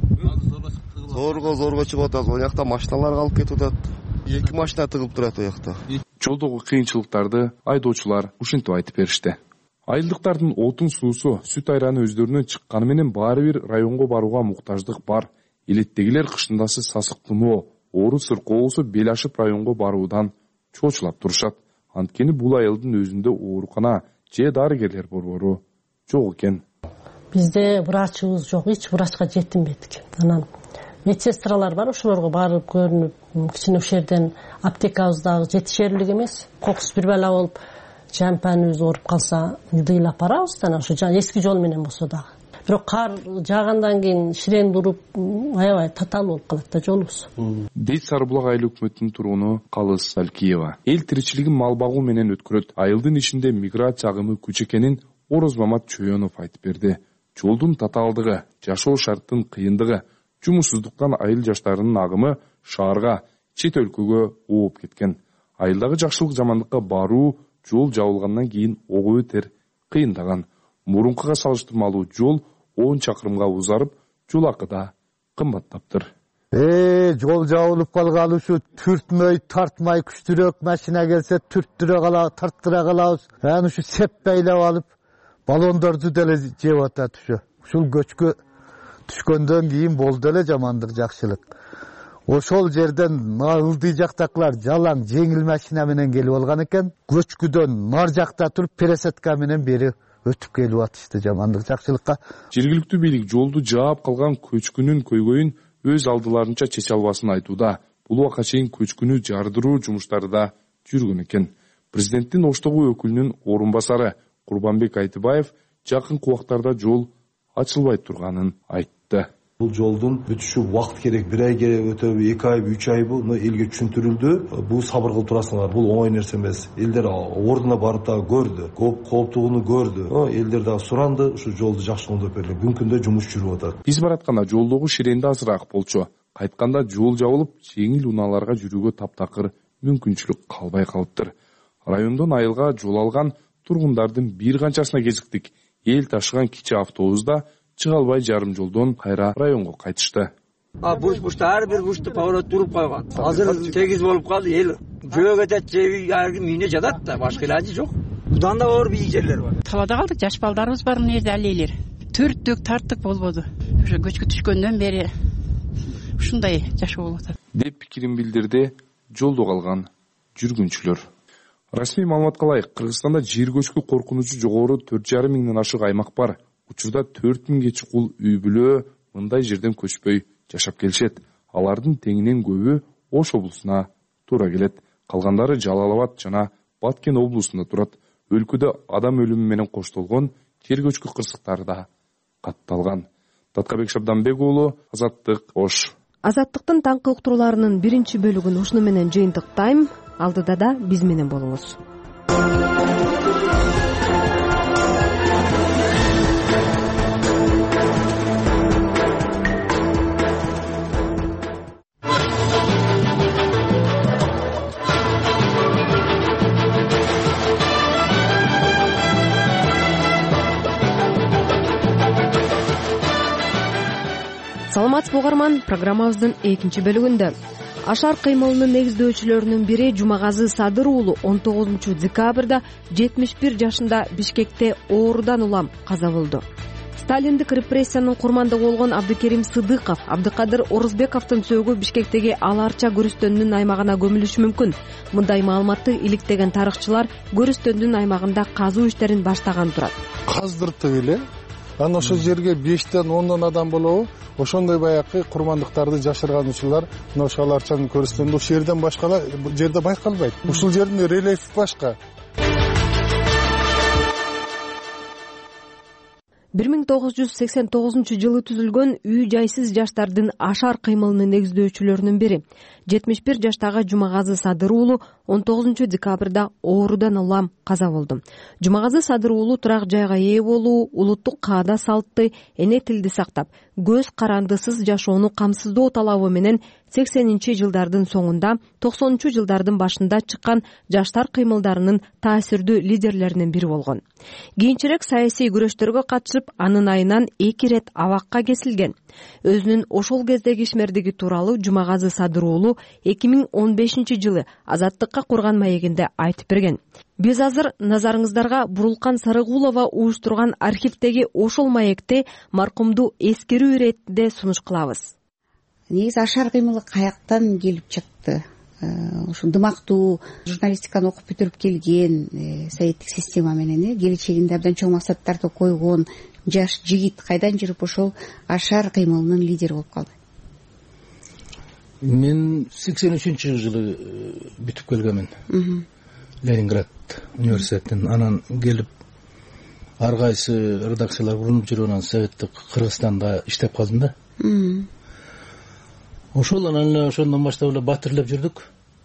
Зорго чыгып атабыз. О жакта машиналар калып кетип атат. 2 машина тыгылып турат о жакта. Жолдогу кыйынчылыктарды айдоочулар ушинтип айтып беришти. Айылдыктардын отун суусу, сүт айраны өздөрүнөн чыкканы менен баары бир районго барууга муктаждык бар. Элеттегилер кышындасы сасык туноо, оору сыркоосу бел ашып районго баруудан чоочулап турушат. Анткени бул айылдын өзүндө оорукана же дарыгерлер борбору жок экен. Бизде врачыбыз жок, эч врачка жетинбедик. Анан медсестралар бар, ошолорго барып көрүнүп, кичине ушул жерден аптекабыз дагы жетишерлик эмес. Кокус бир бала болуп, жампаныбыз ооруп калса, ыдыйлап барабыз да, ошо эски жол менен болсо дагы. Бирок кар жаагандан кийин ширенди уруп, аябай татаал болуп калат да жолубуз. Дейт Сары Булак айыл өкмөтүнүн тургуну Калыс Алкиева. Эл тиричилигин мал багуу менен өткөрөт. Айылдын ичинде миграция агымы күч экенин Орозмамат Чөйөнов айтып берди. Жолдун татаалдыгы, жашоо шарттын кыйындыгы, жумушсуздуктан айыл жаштарынын агымы шаарга, чет өлкөгө ооп кеткен. Айылдагы жакшылык жамандыкка баруу жол жабылгандан кийин ого өтер кыйындаган. Мурункуга салыштырмалуу жол 10 чакырымга узарып, жол акы да кымбаттаптыр. Жол жабылып калгалы ушу түртмөй, тартмай күчтүрөөк машина келсе түрттүрө калабыз, тарттыра калабыз. Аны ушу сеппейлеп алып, баллондорду деле жеп атат ушу. Ушул көчкө түшкөндөн кийин болду эле жамандык жакшылык. Ошол жерден ылдый жактакылар жалаң жеңил машина менен келип алган экен. Көчкүдөн нар жакта туруп пересетка менен бери өтүп келип атышты жамандык жакшылыкка. Жергиликтүү бийлик жолду жаап калган көчкүнүн көйгөйүн өз алдыларынча чече албасын айтууда. Бул убакка чейин көчкүнү жардыруу жумуштары да жүргөн экен. Президенттин Оштогу өкүлүнүн орун басары Курбанбек Айтыбаев жакынкы убактарда жол ачылбай турганын айтты. Бул жолдун бүтүшү убакыт керек, 1 ай керек, өтөбү 2 ай, 3 ай бул элге түшүндүрүлдү. Бул сабыр кылып турасыңар, бул оңой нерсе эмес. Элдер ордуна барып да көрдү, кооптугуну көрдү. Элдер дагы суранды, ушу жолду жакшыландырып берилет. Бүгүнкү күндө жумуш жүрүп атат. Биз баратканда жолдогу ширенди азыраак болчу. Кайтканда жол жабылып, жеңил унааларга жүрүүгө таптакыр мүмкүнчүлүк калбай калыптыр. Райондон айылга жол алган тургундардын бир канчасына кезиктик. Эл ташыган кичи автобуста чыга албай жарым жолдон кайра районго кайтышты. Буш-бушта ар бир бушта поворот туруп койгон. Азыр тегиз болуп калды. Эл жөө кетет, же үйүнө жатат да, башка илажы жок. Будан да оор бийик жерлер бар. Талада калдык, жаш балдарыбыз бар мына жерде алейлер. Түрттүк, тарттык болбоду. Ошо көчкө түшкөндөн бери ушундай жашоо болуп атат. Деп пикирин билдирди жолдо калган жүргүнчүлөр. Расмий маалыматка ылайык, Кыргызстанда жер көчкү коркунучу жогору 4,5 миңден ашык аймак бар. Учурда 4000ге чукул үй бүлө мындай жерден көчпөй жашап келишет. Алардын теңинен көбү Ош облусуна туура келет. Калгандары Жалал Абад жана Баткен облусунда турат. Өлкөдө адам өлүмү менен коштолгон жер көчкү кырсыктары да катталган. Таткабек Шабданбек уулу, Азаттык, Ош. Азаттыктын таңкы уктурууларынын биринчи бөлүгүн ушуну менен жыйынтыктайм. Алдыда да биз менен болуңуз. Саламатсызбы угарман, программабыздын экинчи бөлүгүндө Ашар кыймылынын негиздөөчүлөрүнүн бири Жумагазы Садыр уулу 19 декабрда 71 жашында Бишкекте оорудан улам каза болду. Сталиндик репрессиянын курмандыгы болгон Абдыкерим Сыдыков, Абдыкадыр Орузбековдун сөөгү Бишкектеги Аларча көрүстөнүнүн аймагына көмүлүшү мүмкүн. Мындай маалыматты иликтеген тарыхчылар көрүстөндүн аймагында казуу иштерин баштаган турат. Каздыртып эле анан ошол жерге 5-тен 10 адам болобу, ошондой баягы курмандыктарды жашырган учурлар мына ошол Аларчанын көрүстөнүндө ушул жерден башка жерде байкалбайт. Ушул жердин рельефи башка. 1989 түзүлгөн үй жайсыз жаштардын ашар кыймылынын негиздөөчүлөрүнүн бири 71 жаштагы Жумагазы Садыр уулу 19 декабрда оорудан улам каза болду. Жумагазы Садыр уулу турак жайга ээ болуу, улуттук каада салтты, эне тилди сактап, көз карандысыз жашоону камсыздоо талабы менен 80-жылдардын соңунда, 90-жылдардын башында чыккан жаштар кыймылдарынын таасирдүү лидерлеринин бири болгон. Кийинчерээк саясий күрөштөргө катышып, анын айынан 2 рет абакка кесилген. Өзүнүн ошол кездеги ишмердиги тууралуу Жумагазы Садыр уулу 2015-жылы Азаттыкка курган маегинде айтып берген. Биз азыр назарыңыздарга Бурулкан Сарыгулова уюштурган архивдеги ошол маекти маркумду эскерүү иретинде сунуш кылабыз. Негизи ашар кыймылы каяктан келип чыкты? Ушул дымактуу журналистиканы окуп бүтүрүп келген, советтик система менен келечегинде абдан чоң максаттарды койгон жаш жигит кайдан жүрүп ошол ашар кыймылынын лидери болуп калды? Мен 83-жылы бүтүп келгенмин. Ленинград университетинен. Анан келип ар кайсы редакциялар урунуп жүрүп, анан советтик Кыргызстанда иштеп калдым да. Ошол анан эле ошондон баштап эле батирлеп жүрдүк.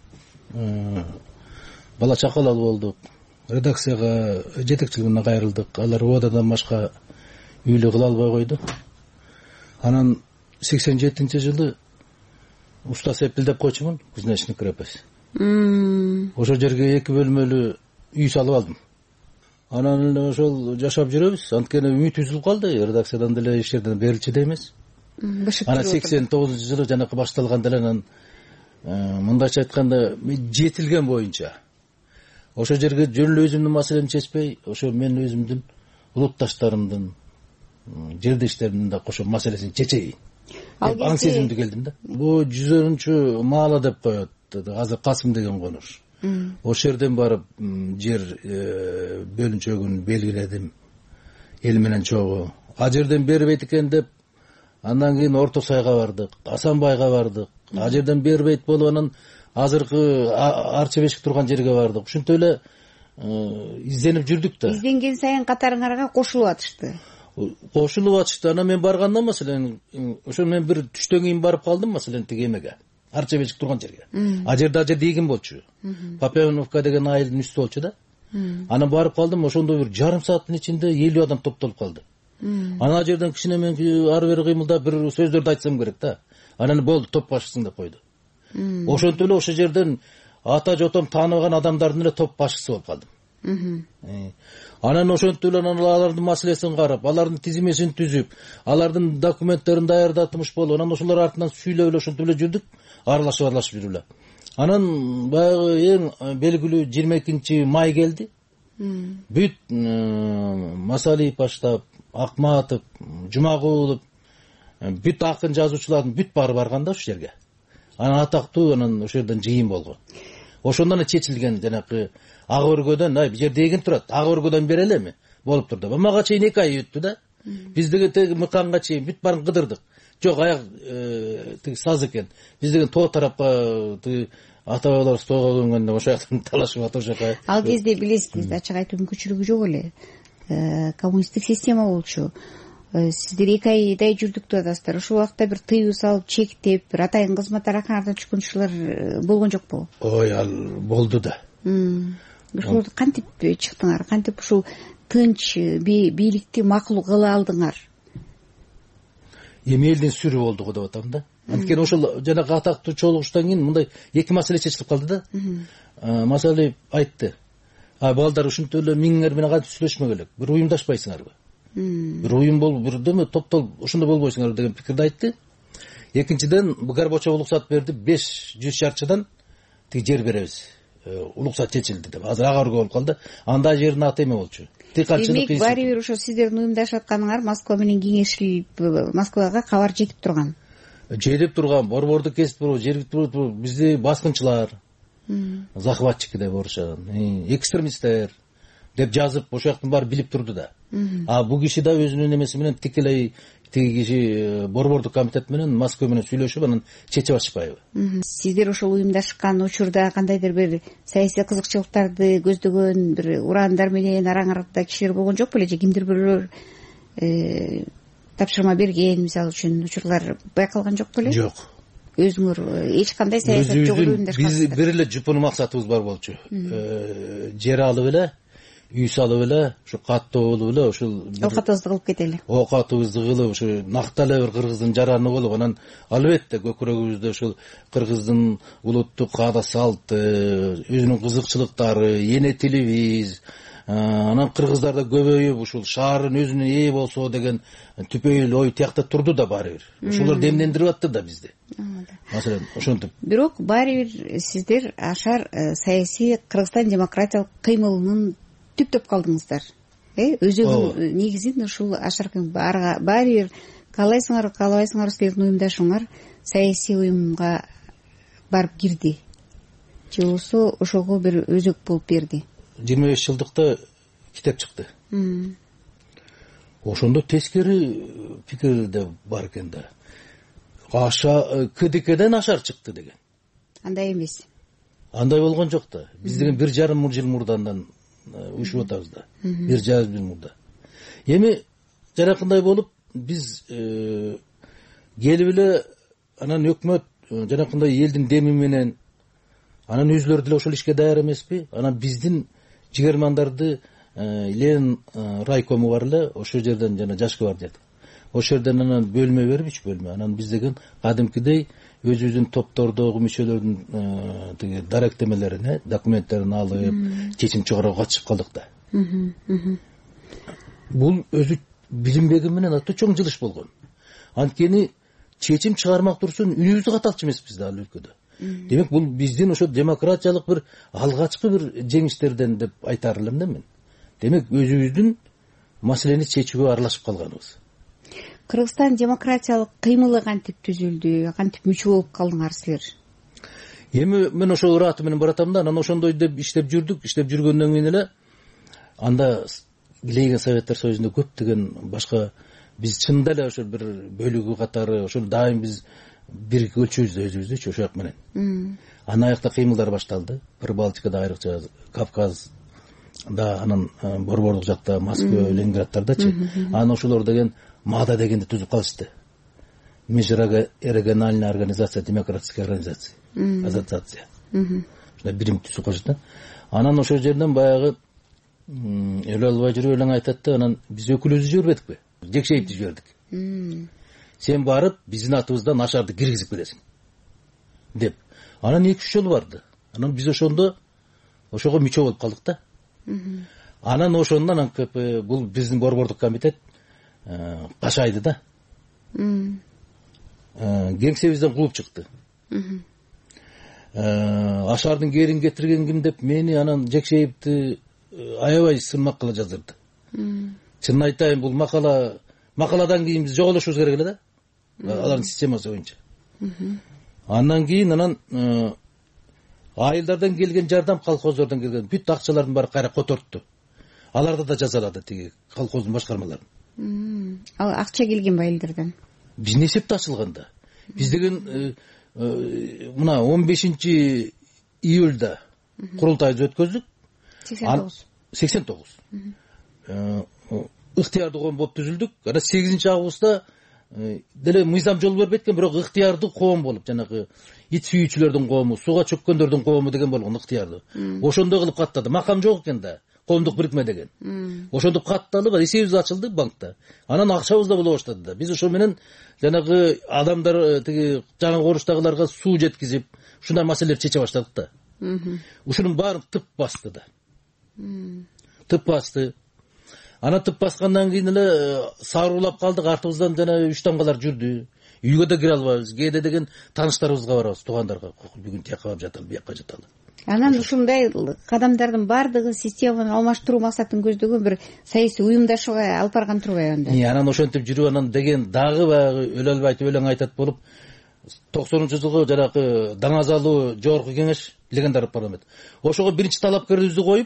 Бала чакалал болдук. Редакцияга жетекчилигине кайрылдык. Алар одадан башка үйлүү кыла албай койду. Анан 87-жылы уста сепилдеп койчумун, Кузнечный крепость. Ошол жерге 2 бөлмөлүү үй салып алдым. Анан эле ошол жашап жүрөбүз. Анткени үмүт үзүлүп калды, редакциядан деле иш жерден берилчү да эмес. Анан 89-жылы жанакы башталганда эле анан мындайча айтканда жетилген боюнча ошол жерге жөн эле өзүмдүн маселемди чечпей, ошо мен өзүмдүн улутташтарымдын, жердештеримдин да кошо маселесин чечейин. Аң сезимди келдим да. Бул 110 маала деп коет. Азыр Касым деген конуш. Ошол жерден барып жер бөлүнчөгүн белгиледим. Эл менен чогуу. А жерден бербейт экен деп андан кийин Орто Сайга бардык, Асанбайга бардык. А жерден бербейт болуп анан азыркы Арча Бешик турган жерге бардык. Ушинтип эле изденип жүрдүк да. Изденген сайын катарыңарга кошулуп атышты. Анан мен барганда маселен ошо мен бир түштөн кийин барып калдым маселен тиги эмеге. Арча Бешик турган жерге. А жерде ийгин болчу. Папеновка деген айылдын үстү болчу да. Анан барып калдым, ошондо бир жарым сааттын ичинде 50 адам топтолуп калды. Ана жерден кичине мен ары бери кыймылдап бир сөздөрдү айтсам керек да. Анан болду, топ башчысың деп койду. Ошентип эле ошол жерден ата жотом тааныбаган адамдардын эле топ башчысы болуп калдым. Анан ошентип эле алардын маселесин карап, алардын тизимесин түзүп, алардын документтерин даярдатмыш болуп, анан ошолор артынан сүйлөп эле ошентип эле жүрдүк, аралашып жүрүп эле. Анан баягы эң белгилүү 22 май келди. Бүт Масалиев баштап, Акматов, Жумагулов, бүт акын жазуучулардын бүт баары барганда ошол жерге. Анан атактуу анан ошол жерден жыйын болгон. Ошондон чечилген жанакы ак өргөдөн, бул жерде эгин турат, ак өргөдөн бере элеми болуп турду. Мага чейин 2 ай өттү да. Биз деген теги мыканга чейин бүт баарын кыдырдык. Жок, аяк тиги саз экен. Биз деген тоо тарапка ата бабаларыбыз тоого көнгөндө ошол жактан талашып атып ошока. Ал кезде билесиз, ачык айтуу мүмкүнчүлүгү жок эле. Коммунисттик система болчу. Сиздер 2 айдай жүрдүк деп атасыздар. Ошол убакта бир тыюу салып, чектеп, бир атайын кызмат араканардан түшкөн кишилер болгон жокпу? Ой, ал болду да. Ошолорду кантип чыктыңар? Кантип ушул тынч бийликти макул кыла алдыңар? Эми элдин сүрү болду го деп атам да. Анткени ошол жанагы атактуу чогулуштан кийин мындай 2 маселе чечилип калды да. Масалиев айтты. Балдар ушинтип эле миңер менен кантип сүйлөшмөк элек? Бир уюмдашпайсыңарбы? Бир уюм болуп, бир деме топтолуп ошондо болбойсуңар деген пикирди айтты. Экинчиден Горбачев уруксат берди, 500 шарчыдан тиги жер беребиз. Уруксат чечилди деп. Азыр ага өргө болуп калды. Анда жердин аты эме болчу. Демек, баары бир ошо сиздердин уюмдашып атканыңар Москва менен кеңешилип, Москвага кабар жетип турган. Жетип турган, борборду кесип туруп, жергиликтүү бизди баскынчылар, захватчики деп орусчадан, экстремисттер деп жазып, ошол жактын баары билип турду да. А бул киши да өзүнүн эмеси менен тикелей тиги киши борбордук комитет менен Москва менен сүйлөшүп, анан чечип атышпайбы? Сиздер ошол уюмдашкан учурда кандайдыр бир саясий кызыкчылыктарды көздөгөн бир ураандар менен араңарда кишилер болгон жок беле? Же кимдир бирөөлөр тапшырма берген, мисалы үчүн учурлар байкалган жок беле? Жок. Өзүңөр эч кандай саясат жок уюмдашкан. Биз бир эле жупун максатыбыз бар болчу. Жер алып эле, үй салып эле, ушу каттоо болуп эле, ушул оокатыбызды кылып кетели. Оокатыбызды кылып, ушу нактале бир кыргыздын жараны болуп, анан албетте көкүрөгүбүздө ушул кыргыздын улуттук каада салты, өзүнүн кызыкчылыктары, эне тилибиз, анан кыргыздарда көбөйүп ушул шаардын өзүнө ээ болсо деген түпөйүл ой тиякта турду да баары бир. Ошолор демдендирип атты да бизди. Маселен, ошентип. Бирок баары бир сиздер ашар саясий Кыргызстан демократиялык кыймылынын түптөп калдыңыздар. Өзүңүн негизин ушул ашар баары бир каалайсыңар, каалабайсыңар, силердин уюмдашууңар саясий уюмга барып кирди. Же болбосо ошого бир өзөк болуп берди. 25 жылдыкта китеп чыкты. Ошондо тескери пикир да бар экен да. КДКден ашар чыкты деген. Андай эмес. Андай болгон жок да. Биз деген 1,5 жыл мурдандан уюшуп атабыз да. 1,5 жыл мурда. Эми жанакындай болуп биз келип эле анан өкмөт жанакындай элдин деми менен анан өзүлөрү деле ошол ишке даяр эмеспи? Анан биздин жигермандарды Ленин райкому бар эле, ошол жерден жана Жашкы бар дейт. Ошол жерден анан бөлмө берип, үч бөлмө. Анан биз деген кадимкидей өзүбүздүн топтордогу мүчөлөрдүн тиги даректемелерин, документтерин алып, чечим чыгарууга катышып калдык да. Бул өзү билинбеги менен аты чоң жылыш болгон. Анткени чечим чыгармак турсун үнүбүздү каталчу эмеспиз да ал өлкөдө. Демек бул биздин ошо демократиялык бир алгачкы бир жеңиштерден деп айтар элем да мен. Демек өзүбүздүн маселени чечүүгө аралашып калганыбыз. Кыргызстан демократиялык кыймылы кантип түзүлдү, кантип мүчө болуп калдыңар силер? Эми мен ошол ыраты менен баратам да, анан ошондой деп иштеп жүрдүк, иштеп жүргөндөн кийин эле анда Леген Советтер Союзунда көптөгөн башка биз чында эле ошол бир бөлүгү катары, ошол дайым биз бир өлчөбүз өзүбүздүчү ошол жак менен. Анан аякта кыймылдар башталды. Прибалтикада айрыкча, Кавказда, анан борбордук жакта, Москва, Ленинградтардачы. Анан ошолор деген МАДА дегенди түзүп калышты. Межрегиональная организация демократической организации. Ассоциация. Ушундай бирим түзүп калышты. Анан ошол жерден баягы өлө албай жүрүп элең айтат да, анан биз өкүлүбүздү жибербедикпи? Жекшеевди жибердик. Сен барып биздин атыбыздан ашарды киргизип келесиң деп. Анан 2-3 жол барды. Анан биз ошондо ошого мүчө болуп калдык да. Анан ошондон бул биздин борбордук комитет кашайды да. Кеңсебизден кууп чыкты. Ашардын керин кетирген ким деп мени анан Жекшеевди аябай сынмак кыла жаздырды. Чынын айтайын, бул макаладан кийин биз жоголошубуз керек эле да. Алардын системасы боюнча. Андан кийин анан айылдардан келген жардам, колхоздордон келген бүт акчалардын баары кайра котортду. Аларды да жазалады тиги колхоздун башкармаларын. Ал акча келген айылдардан. Биздин эсепте ачылганда. Биз деген мына 15 июлда курултайды өткөздүк. 89. Ыктыярдуу коом болуп түзүлдүк. Анан 8 августта деле мыйзам жол бербейт экен, бирок ыктыярдуу коом болуп, жанагы ит сүйүүчүлөрдүн коому, сууга чөккөндөрдүн коому деген болгон ыктыярдуу. Ошондой кылып каттады. Макам жок экен да. Коомдук бирикме деген. Ошондук катталып, эсебибиз ачылды банкта. Анан акчабыз да боло баштады да. Биз ошо менен жанагы адамдар тиги жаңы оручтагыларга суу жеткизип, ушундай маселелерди чече баштадык да. Ушунун баарын тып басты да. Тып басты. Анан тып баскандан кийин эле сарулап калдык, артыбыздан жана 3 тамгалар жүрдү. Үйгө да кире албайбыз. Кээде деген тааныштарыбызга барабыз, туугандарга. Бүгүн тияка барып жаталы, бияка жаталы. Анан ушундай кадамдардын баардыгы системаны алмаштыруу максатын көздөгөн бир саясий уюмдашууга алып барган турбайбы анда? Анан ошентип жүрүп анан деген дагы баягы өлө албай айтып өлең айтат болуп 90-жылгы жанагы Даңазалуу жогорку кеңеш, легендар парламент. Ошого биринчи талапкерибизди коюп,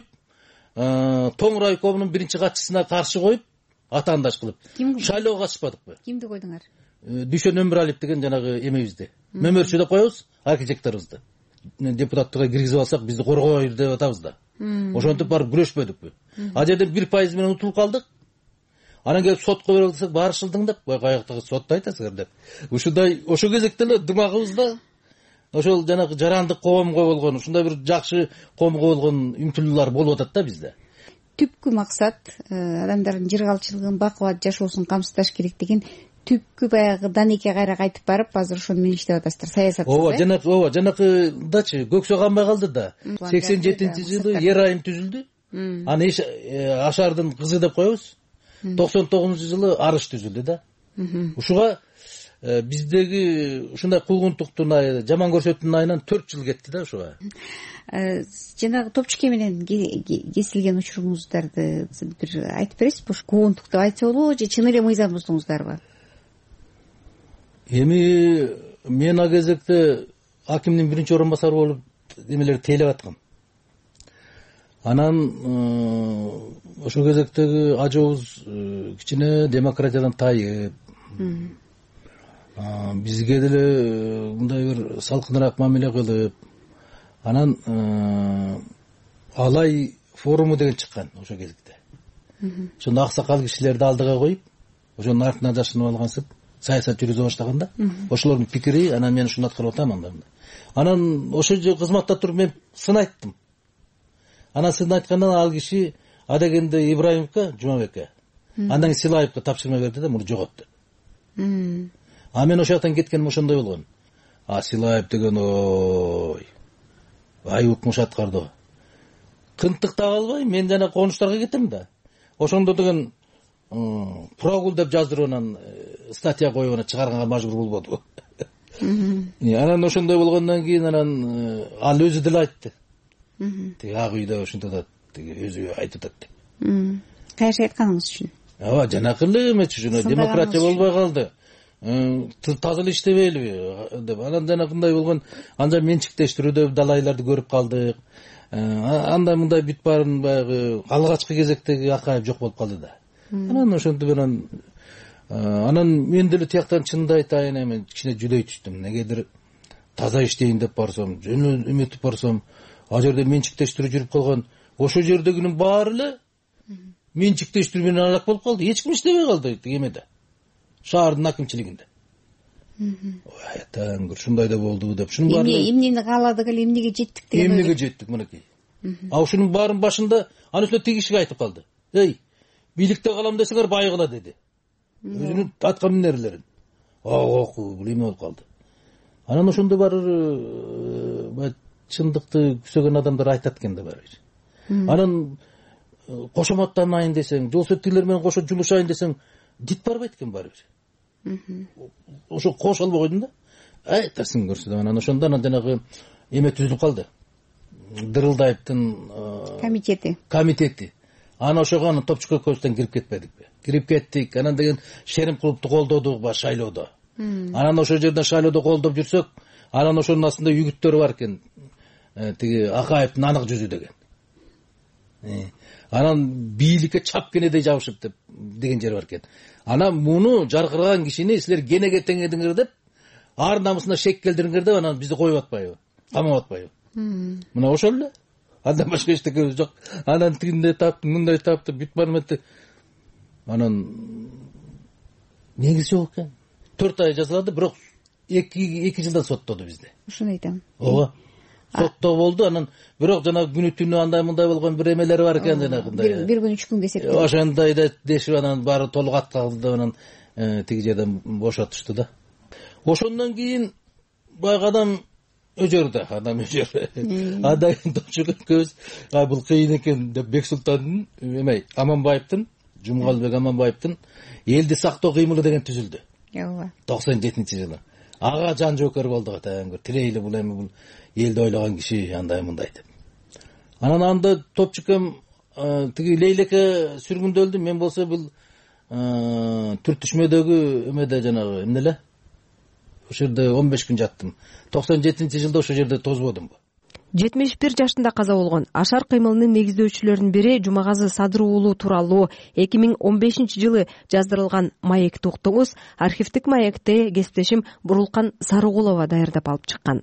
Тоң райкомунун биринчи катчысына каршы коюп, атаандаш кылып. Шайлоого катышпадыкпы? Кимди койдуңар? Дүйшөн Өмүралиев деген жанагы эмебизди. Мөмөрчү деп коебуз, архитекторубузду. Депутаттыкка киргизип алсак, бизди коргойбуз деп атабыз да. Ошентип барып күрөшпөдүкпү? Ал жерде 1% менен утулуп калдык. Анан келип сотко берип алсак, барышылдың деп, каяктагы сотто айтасыңар деп. Ушундай ошол кезекте эле дымагыбызда ошол жанагы жарандык коомго болгон, ушундай бир жакшы коомго болгон үмтүлүүлөр болуп атат да бизде. Түпкү максат адамдардын жыргалчылыгын, бакубат жашоосун камсыздаш керек деген түпкү баягы Данеке кайра кайтып барып, азыр ошону менен иштеп атасыздар, саясат. Жанакыдачы көксө канбай калды да. 87-жылы Ер айым түзүлдү. Аны Ашардын кызы деп коебуз. 99-жылы Арыш түзүлдү да. Ушуга биздеги ушундай куугунтуктун айы, жаман көрсөтүүнүн айынан 4 жыл кетти да ушуга. Жанагы топчке менен кесилген учуруңуздарды бир айтып бересизби? Куугунтук деп айтса болобу же чын эле мыйзам буздуңуздарбы? Эми мен ал кезекте акимдин биринчи орун басары болуп немелерди тейлеп аткам. Анан ошол кезектеги ажообуз кичине демократиядан тайып. бизге деле мындай бир салкыныраак мамиле кылып, анан Алай форуму деген чыккан ошол кезекте. Ошондо аксакал кишилерди алдыга коюп, ошонун артынан жашынып алгансып, саясат жүргүзө баштаганда, ошолордун пикири, анан мен ушуну аткарып атам анда. Анан ошол кызматта туруп мен сын айттым. Анан сын айткандан ал киши адегенде Ибраимовго, Жумабекке, андан кийин Силаевге тапшырма берди да, муну жогот деп. Мен ошол жактан кеткеним ошондой болгон. Силаев деген ой, айык аткарды. Кынтыкта калбай, мен жана конуштарга кетем да. Ошондо деген прогул деп жаздырып анан статья коюп анан чыгарганга мажбур болбоду. Анан ошондой болгондон кийин анан ал өзү деле айтты. Тиги ак үйдө ушинтип атат, тиги өзү айтып атат деп. Кайсы айтканыңыз үчүн? Ооба, жанакы эле эмес үчүн, демократия болбой калды. Таза эле иштебейли деп. Анан жанакындай болгон, анжа менчиктештирүүдө далайларды көрүп калдык. Андай мындай бүт баарын баягы алгачкы кезектеги Акаев жок болуп калды да. Анан ошентип анан мен деле тияктан чынды айтайын, мен кичине жүдөй түштүм. Негедир таза иштейин деп барсам, жөн үмүтүп барсам, ал жерде менчиктештирүү жүрүп калган. Ошол жердегинин баары эле менчиктештирүү менен алак болуп калды. Эч ким иштебей калды эмеде. Шаардын акимчилигинде. Таңгыр ушундай да болду деп. Шунун баары эмнени кааладык эле, эмнеге жеттик деген. Эмнеге жеттик мынакей. Ушунун баарын башында аны үстүнө тиги кишиге айтып калды. Эй, бийликте калам десеңер байгыла деди. Өзүнүн атка минерлерин. Бул эме болуп калды. Анан ошондо баары чындыкты күзөгөн адамдар айтат экен да баары. Анан кошоматтанайын десең, жол септигилер менен кошо жумушайын десең, дит барбайт экен баары. Ошо кош албай койдум да. Айтарсың көрсө деп. Анан ошондо жанагы эме түзүлүп калды. Дырылдаевдин комитети. Анан ошого анын топчук экөөбүздөн кирип кетпедикпи? Кирип кеттик. Анан деген Шеримкуловду колдодук шайлоодо. Анан ошол жерден шайлоодо колдоп жүрсөк, анан ошонун астында үгүттөр бар экен. Тиги Акаевдин анык жүзү деген. Анан бийликке чап кенедей жабышып деген жер бар экен. Анан муну жаркыраган кишини силер кенеге теңедиңер деп, ар намысына шек келдириңер деп, анан бизди коюп атпайбы? Камап атпайбы? Мына ошол эле. Андан башка эчтеке жок. Анан тигиндей тапты, мындай тапты, бүт барметти. Анан негизи жок экен. 4 ай жазалады, бирок 2 жылдан соттоду бизди. Ушуну айтам. Ооба. Соттоо болду, анан бирок жана күнү түнү андай мындай болгон бир эмелери бар экен жанагындай. Бир күн 3 күнгө эсептелди. Ошондой да дешип анан баары толук аткалды деп анан тиги жерден бошотушту да. Ошондон кийин баягы адам өжөрдү, Андан кийин топчук экөөбүз, бул кыйын экен деп Бексултандын эмей, Аманбаевдин, Жумгалбек Аманбаевдин элди сактоо кыймылы деген түзүлдү. Ооба. 97-жылы. Ага жан жоокер болдук атаңгыр. Тилейли бул эми бул элди ойлогон киши андай мындай деп. Анан анда топчукем тиги Лейлеке сүргүндөлдү. Мен болсо бул Түртүшмөдөгү эмеде жанагы эмне эле? Ошол жерде 15 күн жаттым. 97-жылда ошол жерде тозбодум. 71 жашында каза болгон Ашар кыймылынын негиздөөчүлөрүнүн бири Жумагазы Садыр уулу тууралуу 2015-жылы жаздырылган маекти уктуңуз. Архивдик маекти кесиптешим Бурулкан Сарыгулова даярдап алып чыккан.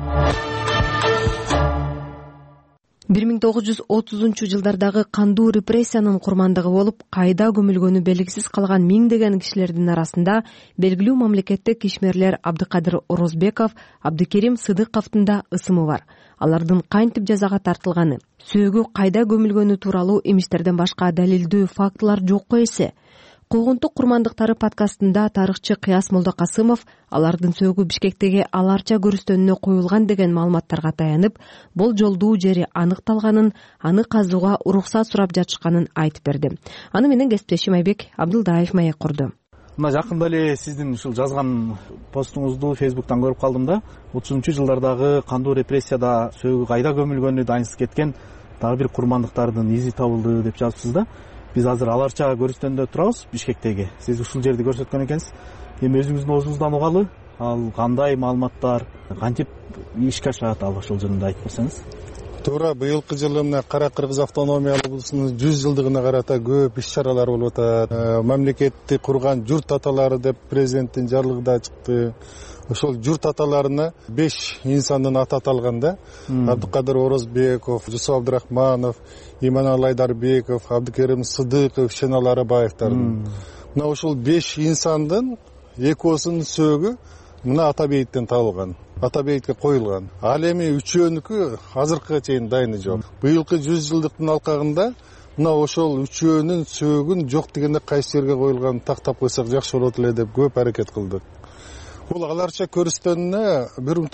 1930-жылдардагы кандуу репрессиянын курмандыгы болуп, кайда көмүлгөнү белгисиз калган миңдеген кишилердин арасында белгилүү мамлекеттик ишмерлер Абдыкадыр Орозбеков, Абдыкерим Сыдыковдун да ысымы бар. Алардын кантип жазага тартылганы, сөөгү кайда көмүлгөнү тууралуу эмиштерден башка далилдүү фактылар жокко эсе. Куугунтук курмандыктары подкастында тарыхчы Кыяс Молдокасымов алардын сөөгү Бишкектеги аларча көрүстөнүнө коюлган деген маалыматтарга таянып, болжолдуу жери аныкталганын, аны казууга уруксат сурап жатышканын айтып берди. Аны менен кесиптешим Айбек Абдылдаев маек курду. Мына жакында эле сиздин ушул жазган постуңузду Facebook'тан көрүп калдым да. 30-жылдардагы кандуу репрессияда сөөгү кайда көмүлгөнү дайынсыз кеткен дагы бир курмандыктардын изи табылды деп жазыпсыз да. Биз азыр аларча көрүстөндө турабыз Бишкектеги. Сиз ушул жерди көрсөткөн экенсиз. Эми өзүңүздүн оозуңуздан угалы, ал кандай маалыматтар, кантип ишке ашат ал ошол жөнүндө айтып берсеңиз. туура быйылкы жылы мына Кара Кыргыз автономиялык облусунун 100 жылдыгына карата көп иш чаралар болуп атат. Мамлекетти курган журт аталары деп президенттин жарлыгында чыкты. Ошол журт аталарына 5 инсандын аты аталган да. Абдыкадыр Орозбеков, Жусуп Абдрахманов, Иманалы Айдарбеков, Абдыкерим Сыдыков, Шенал Арабаевдардын. Мына ошол 5 инсандын экөөсүнүн сөөгү мына ата бейиттен табылган. Ата бейитке коюлган. Ал эми үчөөнүкү азыркыга чейин дайыны жок. Быйылкы 100 жылдыктын алкагында мына ошол үчөөнүн сөөгүн жок дегенде кайсы жерге коюлганын тактап койсок жакшы болот эле деп көп аракет кылдык. Бул аларча көрүстөнүнө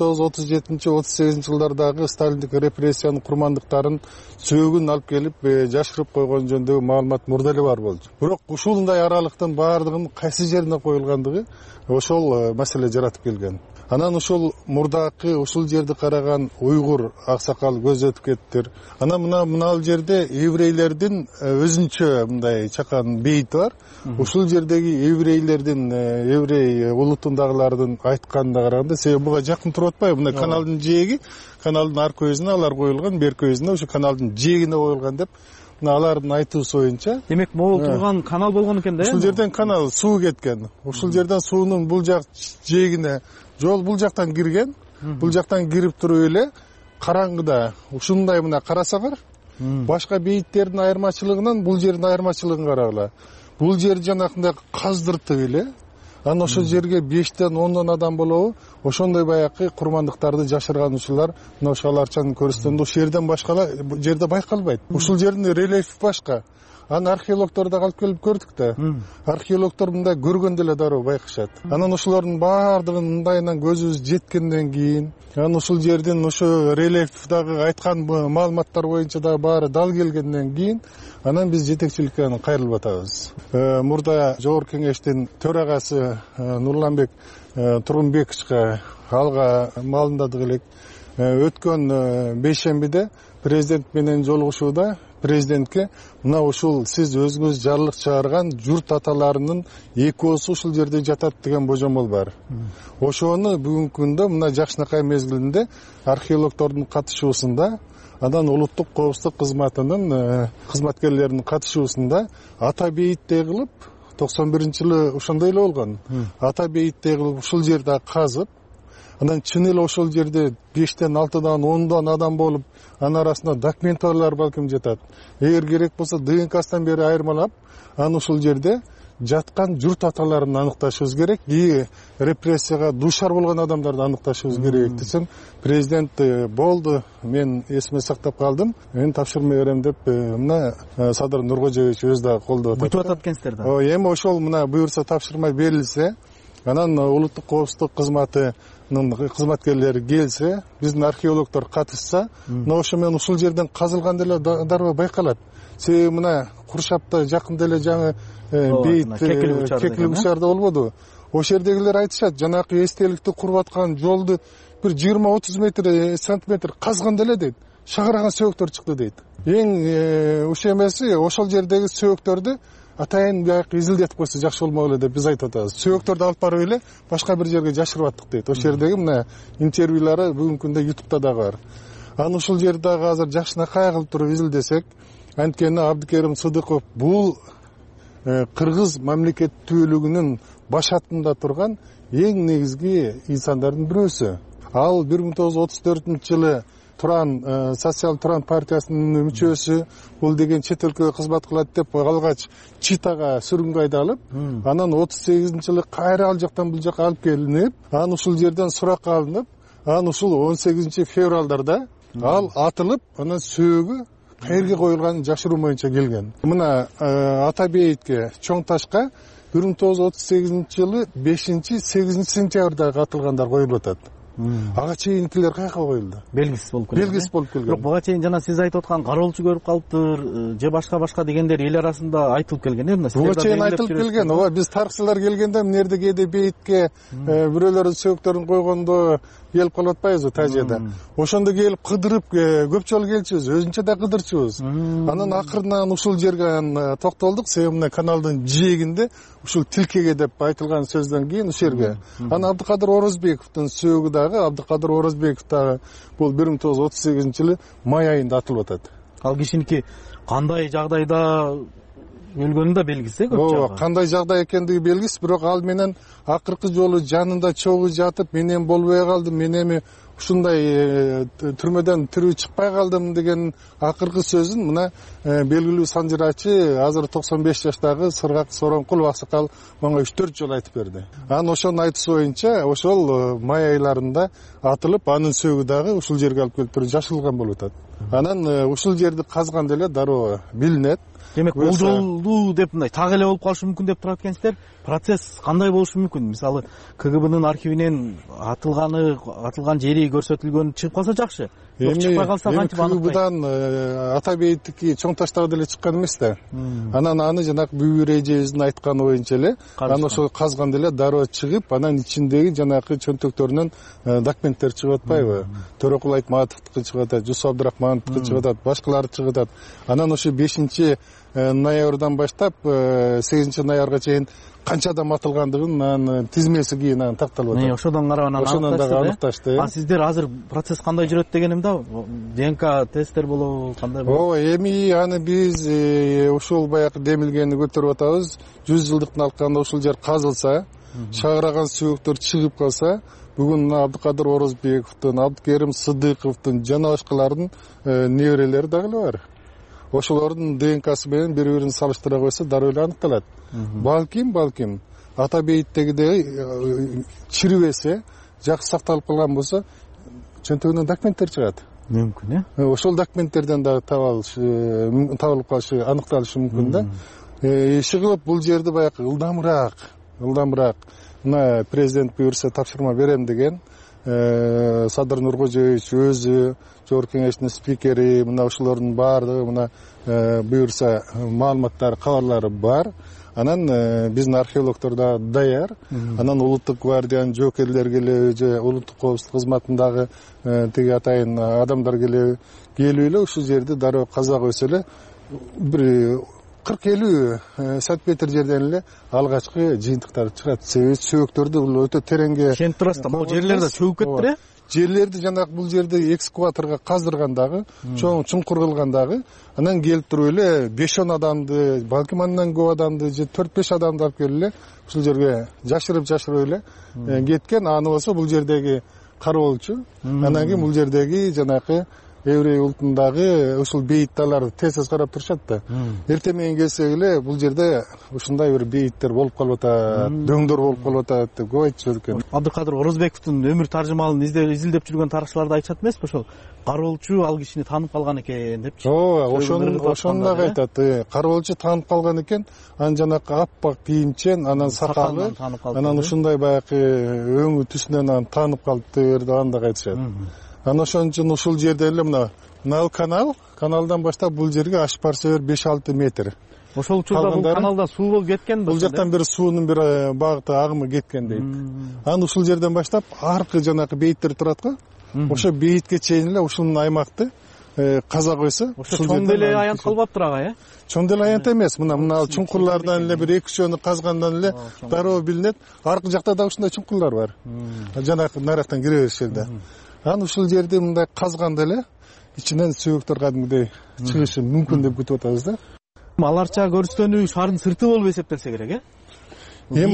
1937-38 жылдардагы сталиндик репрессиянын курмандыктарын сөөгүн алып келип жашырып койгон жөнүндөгү маалымат мурда эле бар болчу. Бирок ушундай аралыктын баардыгынын кайсы жерине коюлгандыгы ошол маселе жаратып келген. Анан ушул мурдакы ушул жерди караган уйгур аксакал көзөтүп кеттир. Анан мына жерде еврейлердин өзүнчө мындай чакан бейити бар. Ушул жердеги еврейлердин еврей улутундагылардын айтканына караганда, себеби буга жакын туруп атпайбы? Мына каналдын жээги, каналдын аркы өзүнө алар коюлган, берки өзүнө ушу каналдын жээгине коюлган деп алардын айтуусу боюнча. Демек, могул турган канал болгон экен да? Ушул жерден канал суу кеткен. Ушул жерден суунун бул жак жээгине жол бул жактан кирген. Бул жактан кирип туруп эле караңгыда ушундай мына карасаңар, башка бейиттердин айырмачылыгынан бул жердин айырмачылыгын карагыла. Бул жерди жанакындай каздыртып эле, анан ошол жерге 5-тен 10 адам болобу, ошондой баягы курмандыктарды жашырган учурлар мына ошол арчанын көрүстөнүндө ушул жерден башка жерде байкалбайт. Ушул жердин рельефи башка. Аны археологдор да алып келип көрдүк да. Археологдор мындай көргөндө эле дароо байкашат. Анан ошолордун баардыгын мындайынан көзүбүз жеткенден кийин, анан ушул жердин ошо рельефдагы айткан маалыматтар боюнча да баары дал келгенден кийин, анан биз жетекчиликке кайрылып атабыз. Мурда Жогорку Кеңештин төрагасы Нурланбек Тургунбековичке алга маалымдадык элек. Өткөн бейшембиде президент менен жолугушууда президентке мына ушул сиз өзүңүз жарлык чыгарган журт аталарынын экөөсү ушул жерде жатат деген божомол бар. Ошону бүгүнкү күндө мына жакшынакай мезгилинде археологдордун катышуусунда, анан улуттук коопсуздук кызматынын кызматкерлеринин катышуусунда ата бейиттей кылып 91-жылы ошондой эле болгон. Ата бейиттей кылып ушул жерде казып, анан чын эле ошол жерде 5-тен 6-дан 10-дан адам болуп, анын арасында документтар балким жатат. Эгер керек болсо ДНК-сынан бери айырмалап, анан ушул жерде жаткан журт аталарын аныкташыбыз керек. Репрессияга дуушар болгон адамдарды аныкташыбыз керек десем, президент болду, мен эсиме сактап калдым, мен тапшырма берем деп мына Садыр Нуркожоевич өзү да колдоп атат. Күтүп атат экенсиздер да. Эми ошол мына буюрса тапшырма берилсе, анан улуттук коопсуздук кызматынын кызматкерлери келсе, биздин археологдор катышса, мына ошо менен ушул жерден казылган деле дароо байкалат. Себеби мына Куршапта жакында эле жаңы бейит кекилик учарда болбоду. Ошол жердегилер айтышат, жанакы эстеликти куруп аткан жолду бир 20-30 сантиметр казганда эле дейт, шагыраган сөөктөр чыкты дейт. Эң ушул эмеси ошол жердеги сөөктөрдү атайын баягы изилдетип койсо жакшы болмок эле деп биз айтып атабыз. Сөөктөрдү алып барып эле башка бир жерге жашырып аттык дейт. Ошол жердеги мына интервьюлары бүгүнкү күндө YouTube'да да бар. Анан ушул жерде дагы азыр жакшынакай кылып туруп изилдесек, анткени Абдыкерим Сыдыков бул кыргыз мамлекеттүүлүгүнүн башатында турган эң негизги инсандардын бирөөсү. Ал 1934-жылы Туран социал Туран партиясынын мүчөсү, бул деген чет өлкөгө кызмат кылат деп алгач Читага сүргүнгө айдалып, анан 38-жылы кайра ал жактан бул жакка алып келинип, анан ушул жерден суракка алынып, анан ушул 18-февралдарда ал атылып, анан сөөгү кайерге коюлганын жашыруу боюнча келген. Мына ата бейитке чоң ташка 1938-жылы 5-8 сентябрда атылгандар коюлуп атат. Ага чейинкилер каяка коюлду? Белгисиз болуп келген. Белгисиз болуп келген. Бирок буга чейин жана сиз айтып аткан кароолчу көрүп калыптыр, же башка дегендер эл арасында айтылып келген эмне? Буга чейин айтылып келген. Ооба, биз тарыхчылар келгенде мына жерде кээде бейитке бирөөлөрдүн сөөктөрүн койгондо келип калып атпайбызбы тажияда. Ошондо келип кыдырып көп жолу келчүбүз, өзүнчө да кыдырчубуз. Анан акырынан ушул жерге токтолдук, себеби мына каналдын жээгинде ушул тилкеге деп айтылган сөздөн кийин ушул жерге. Анан Абдыкадыр Орозбековдун сөөгү дагы, Абдыкадыр Орозбеков дагы бул 1938-жылы май айында атылып атат. Ал кишиники кандай жагдайда өлгөнү да белгисиз, көп жагы. Кандай жагдай экендиги белгисиз, бирок ал менен акыркы жолу жанында чогуу жатып, мен эми болбой калдым, мен эми ушундай түрмөдөн тирүү чыкпай калдым деген акыркы сөзүн мына белгилүү санжырачы, азыр 95 жаштагы Сыргак Соромкулов аксакал мага 3-4 жолу айтып берди. Анан ошонун айтуусу боюнча ошол май айларында атылып, анын сөөгү дагы ушул жерге алып келип жашылган болуп атат. Анан ушул жерди казганда эле дароо билинет. Демек, болжолдуу деп мындай так эле болуп калышы мүмкүн деп турат экенсиздер. Процесс кандай болушу мүмкүн? Мисалы, КГБнын архивинен атылган жери көрсөтүлгөн чыгып калса жакшы. Чыкпай калса кантип аныктайт? КГБдан ата бейиттики чоң таштагы деле чыккан эмес да. Анан аны жанагы Бүбүр эжебиздин айтканы боюнча эле, анан ошо казганда эле дароо чыгып, анан ичиндеги жанагы чөнтөктөрүнөн документтер чыгып атпайбы? Төрөкул Айтматовдуку чыгып атат, Жусуп Абдрахмановдуку чыгып атат, башкалары чыгып атат. Анан ошо 5-ноябрдан баштап 8-ноябрга чейин канча адам атылгандыгын тизмеси кийин анан такталып атат. Ошодон карап аныкташты. А сиздер азыр процесс кандай жүрөт дегеним да, ДНК тесттер болобу, кандай болот? Эми аны биз ушул баягы демилгени көтөрүп атабыз. 100 жылдыктын алкагында ушул жер казылса, шагыраган сөөктөр чыгып калса, бүгүн Абдыкадыр Орозбековдун, Абдыкерим Сыдыковдун жана башкалардын неберелери дагы эле бар. Ошолордун ДНКсы менен бири-бирин салыштыра койсо дароо эле аныкталат. Балким ата бейиттегидей чирибесе, жакшы сакталып калган болсо, чөнтөгүнөн документтер чыгат. Мүмкүн, Ошол документтерден дагы табылып калышы, аныкталышы мүмкүн да. Иши кылып бул жерди баягы ылдамыраак, мына президент буйрса тапшырма берем деген, Садыр Нуркожоевич өзү, Жогорку Кеңештин спикери, мына ушулордун баардыгы мына буйрса маалыматтар, кабарлары бар. Анан биздин археологдор да даяр. Анан Улуттук гвардиянын жоокерлери келеби, же улуттук коопсуздук кызматындагы тиги атайын адамдар келип эле ушул жерди дароо каза койсо эле бир 40-50 сантиметр жерден эле алгачкы жыйынтыктар чыгат. Себеби сөөктөрдү бул өтө тереңге ишенип турасыз да. Могу жерлер да чөгүп кетти. Жерлерди жанагы бул жерди экскаваторго каздыргандагы, чоң чуңкур кылгандагы, анан келип туруп эле 5-10 адамды, балким андан көп адамды, же 4-5 адамды алып келип эле ушул жерге жашырып эле кеткен. Аны болсо бул жердеги кароолчу, анан кийин бул жердеги жанагы еврей улутундагы ушул бейитталарды тез карап турушат да. Эртең менен келсек эле бул жерде ушундай бир бейиттер болуп калып атат, дөңдөр болуп калып атат деп көп айтышат экен. Абдыкадыр Орозбековдун өмүр таржымалын изилдеп жүргөн тарыхчылар да айтышат эмеспи? Ошол кароолчу ал кишини таанып калган экен депчи. Ошону дагы айтат. Кароолчу таанып калган экен, анан жанагы аппак кийимчен, анан сакалы, анан ушундай баягы өңү түсүнөн анан таанып калыптыр деп аны дагы айтышат. Анан ошон үчүн ушул жерде эле мына каналдан баштап бул жерге аш барса 5-6 метр. Ошол учурда бул каналдан суу болуп кеткен бул жактан бир суунун бир багыты агымы кеткен дейт. Анан ушул жерден баштап аркы жанагы бейиттер турат го. Ошо бейитке чейин эле ушул аймакты каза койсо, ошо чоң деле аянт калбаптыр ага, Чоң деле аянт эмес. Мына чуңкурлардан эле бир 2-3 казгандан эле дароо билинет. Аркы жакта да ушундай чуңкурлар бар. Жанагы нарактан кире бериш жерде. Анан ушул жерди мындай казганда эле ичинен сөөктөр кадимгидей чыгышы мүмкүн деп күтүп атабыз да. Аларча көрүстөнүү шаардын сырты болуп эсептелсе керек, Эми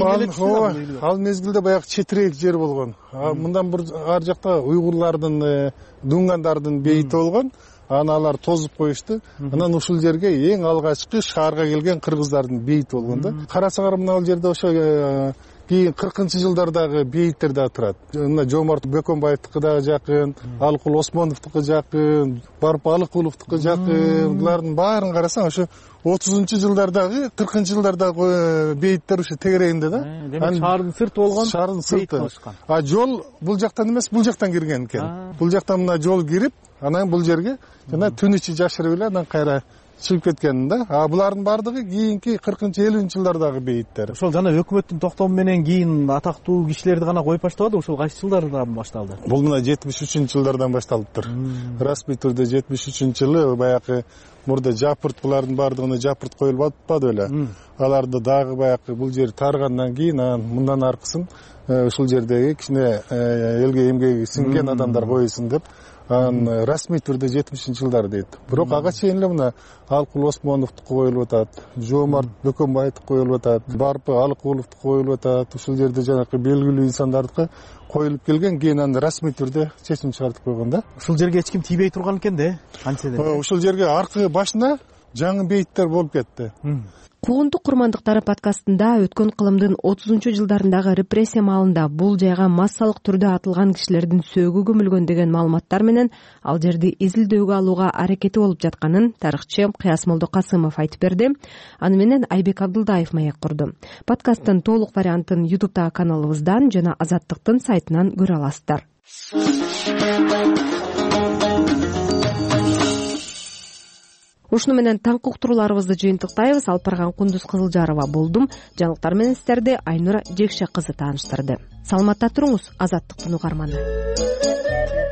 ал мезгилде баягы четирээк жер болгон. Мындан бир ар жакта уйгурлардын, дунгандардын бейити болгон. Аны алар тозуп коюшту. Анан ушул жерге эң алгачкы шаарга келген кыргыздардын бейити болгон да. Карасаңар мына бул жерде ошо кийин 40-жылдардагы бейиттер да турат. Мына Жомарт Бөкөнбаевдики дагы жакын, Алыкул Осмоновдуку жакын, Барып Алыкуловдуку жакын. Булардын баарын карасаң ошо 30-жылдардагы, 40-жылдардагы бейиттер ушо тегерегинде да. Демек шаардын сырты болгон. Шаардын сырты. Жол бул жактан эмес, бул жактан кирген экен. Бул жактан мына жол кирип, анан бул жерге жана түн ичи жашырып эле анан кайра чыгып кеткен да. А булардын баардыгы кийинки 40-50 жылдардагы бейиттер. Ошол жана өкмөттүн токтому менен кийин атактуу кишилерди гана коюп баштабады. Ошол кайсы жылдардан башталды? Бул мына 73-жылдардан башталыптыр. Расмий түрдө 73-жылы баягы мурда жапырт, булардын баардыгына жапырт коюлуп атпады беле. Аларды дагы баягы бул жер таргандан кийин мындан аркысын ушул жердеги кичине элге эмгеги сиңген адамдар койсун деп расмий түрдө 70-жылдар дейт. Бирок ага чейин эле мына Алыкул Осмоновду коюлуп атат, Жоомарт Бөкөнбаевду коюлуп атат, Барпы Алыкуловду коюлуп атат. Ушул жерде жанагы белгилүү инсандарды коюлуп келген, кийин аны расмий түрдө чечим чыгартып койгон да. Ушул жерге эч ким тийбей турган экен да, кантсе да. Ушул жерге аркы башына жаңы бейиттер болуп кетти. Куугунтук курмандыктары подкастында өткөн кылымдын 30-жылдарындагы репрессия маалында бул жайга массалык түрдө атылган кишилердин сөөгү көмүлгөн деген маалыматтар менен ал жерди изилдөөгө алууга аракети болуп жатканын тарыхчы Кыясмолдо Касымов айтып берди. Аны менен Айбек Абдылдаев маек курду. Подкасттын толук вариантын YouTube'дагы каналыбыздан жана Азаттыктын сайтынан көрө аласыздар. Ушуну менен таңкы уктурууларыбызды жыйынтыктайбыз. Алпарган Кундуз Кызылжарова болдум. Жаңылыктар менен сиздерди Айнура Жекше кызы тааныштырды. Саламатта туруңуз, Азаттыктын угарманы.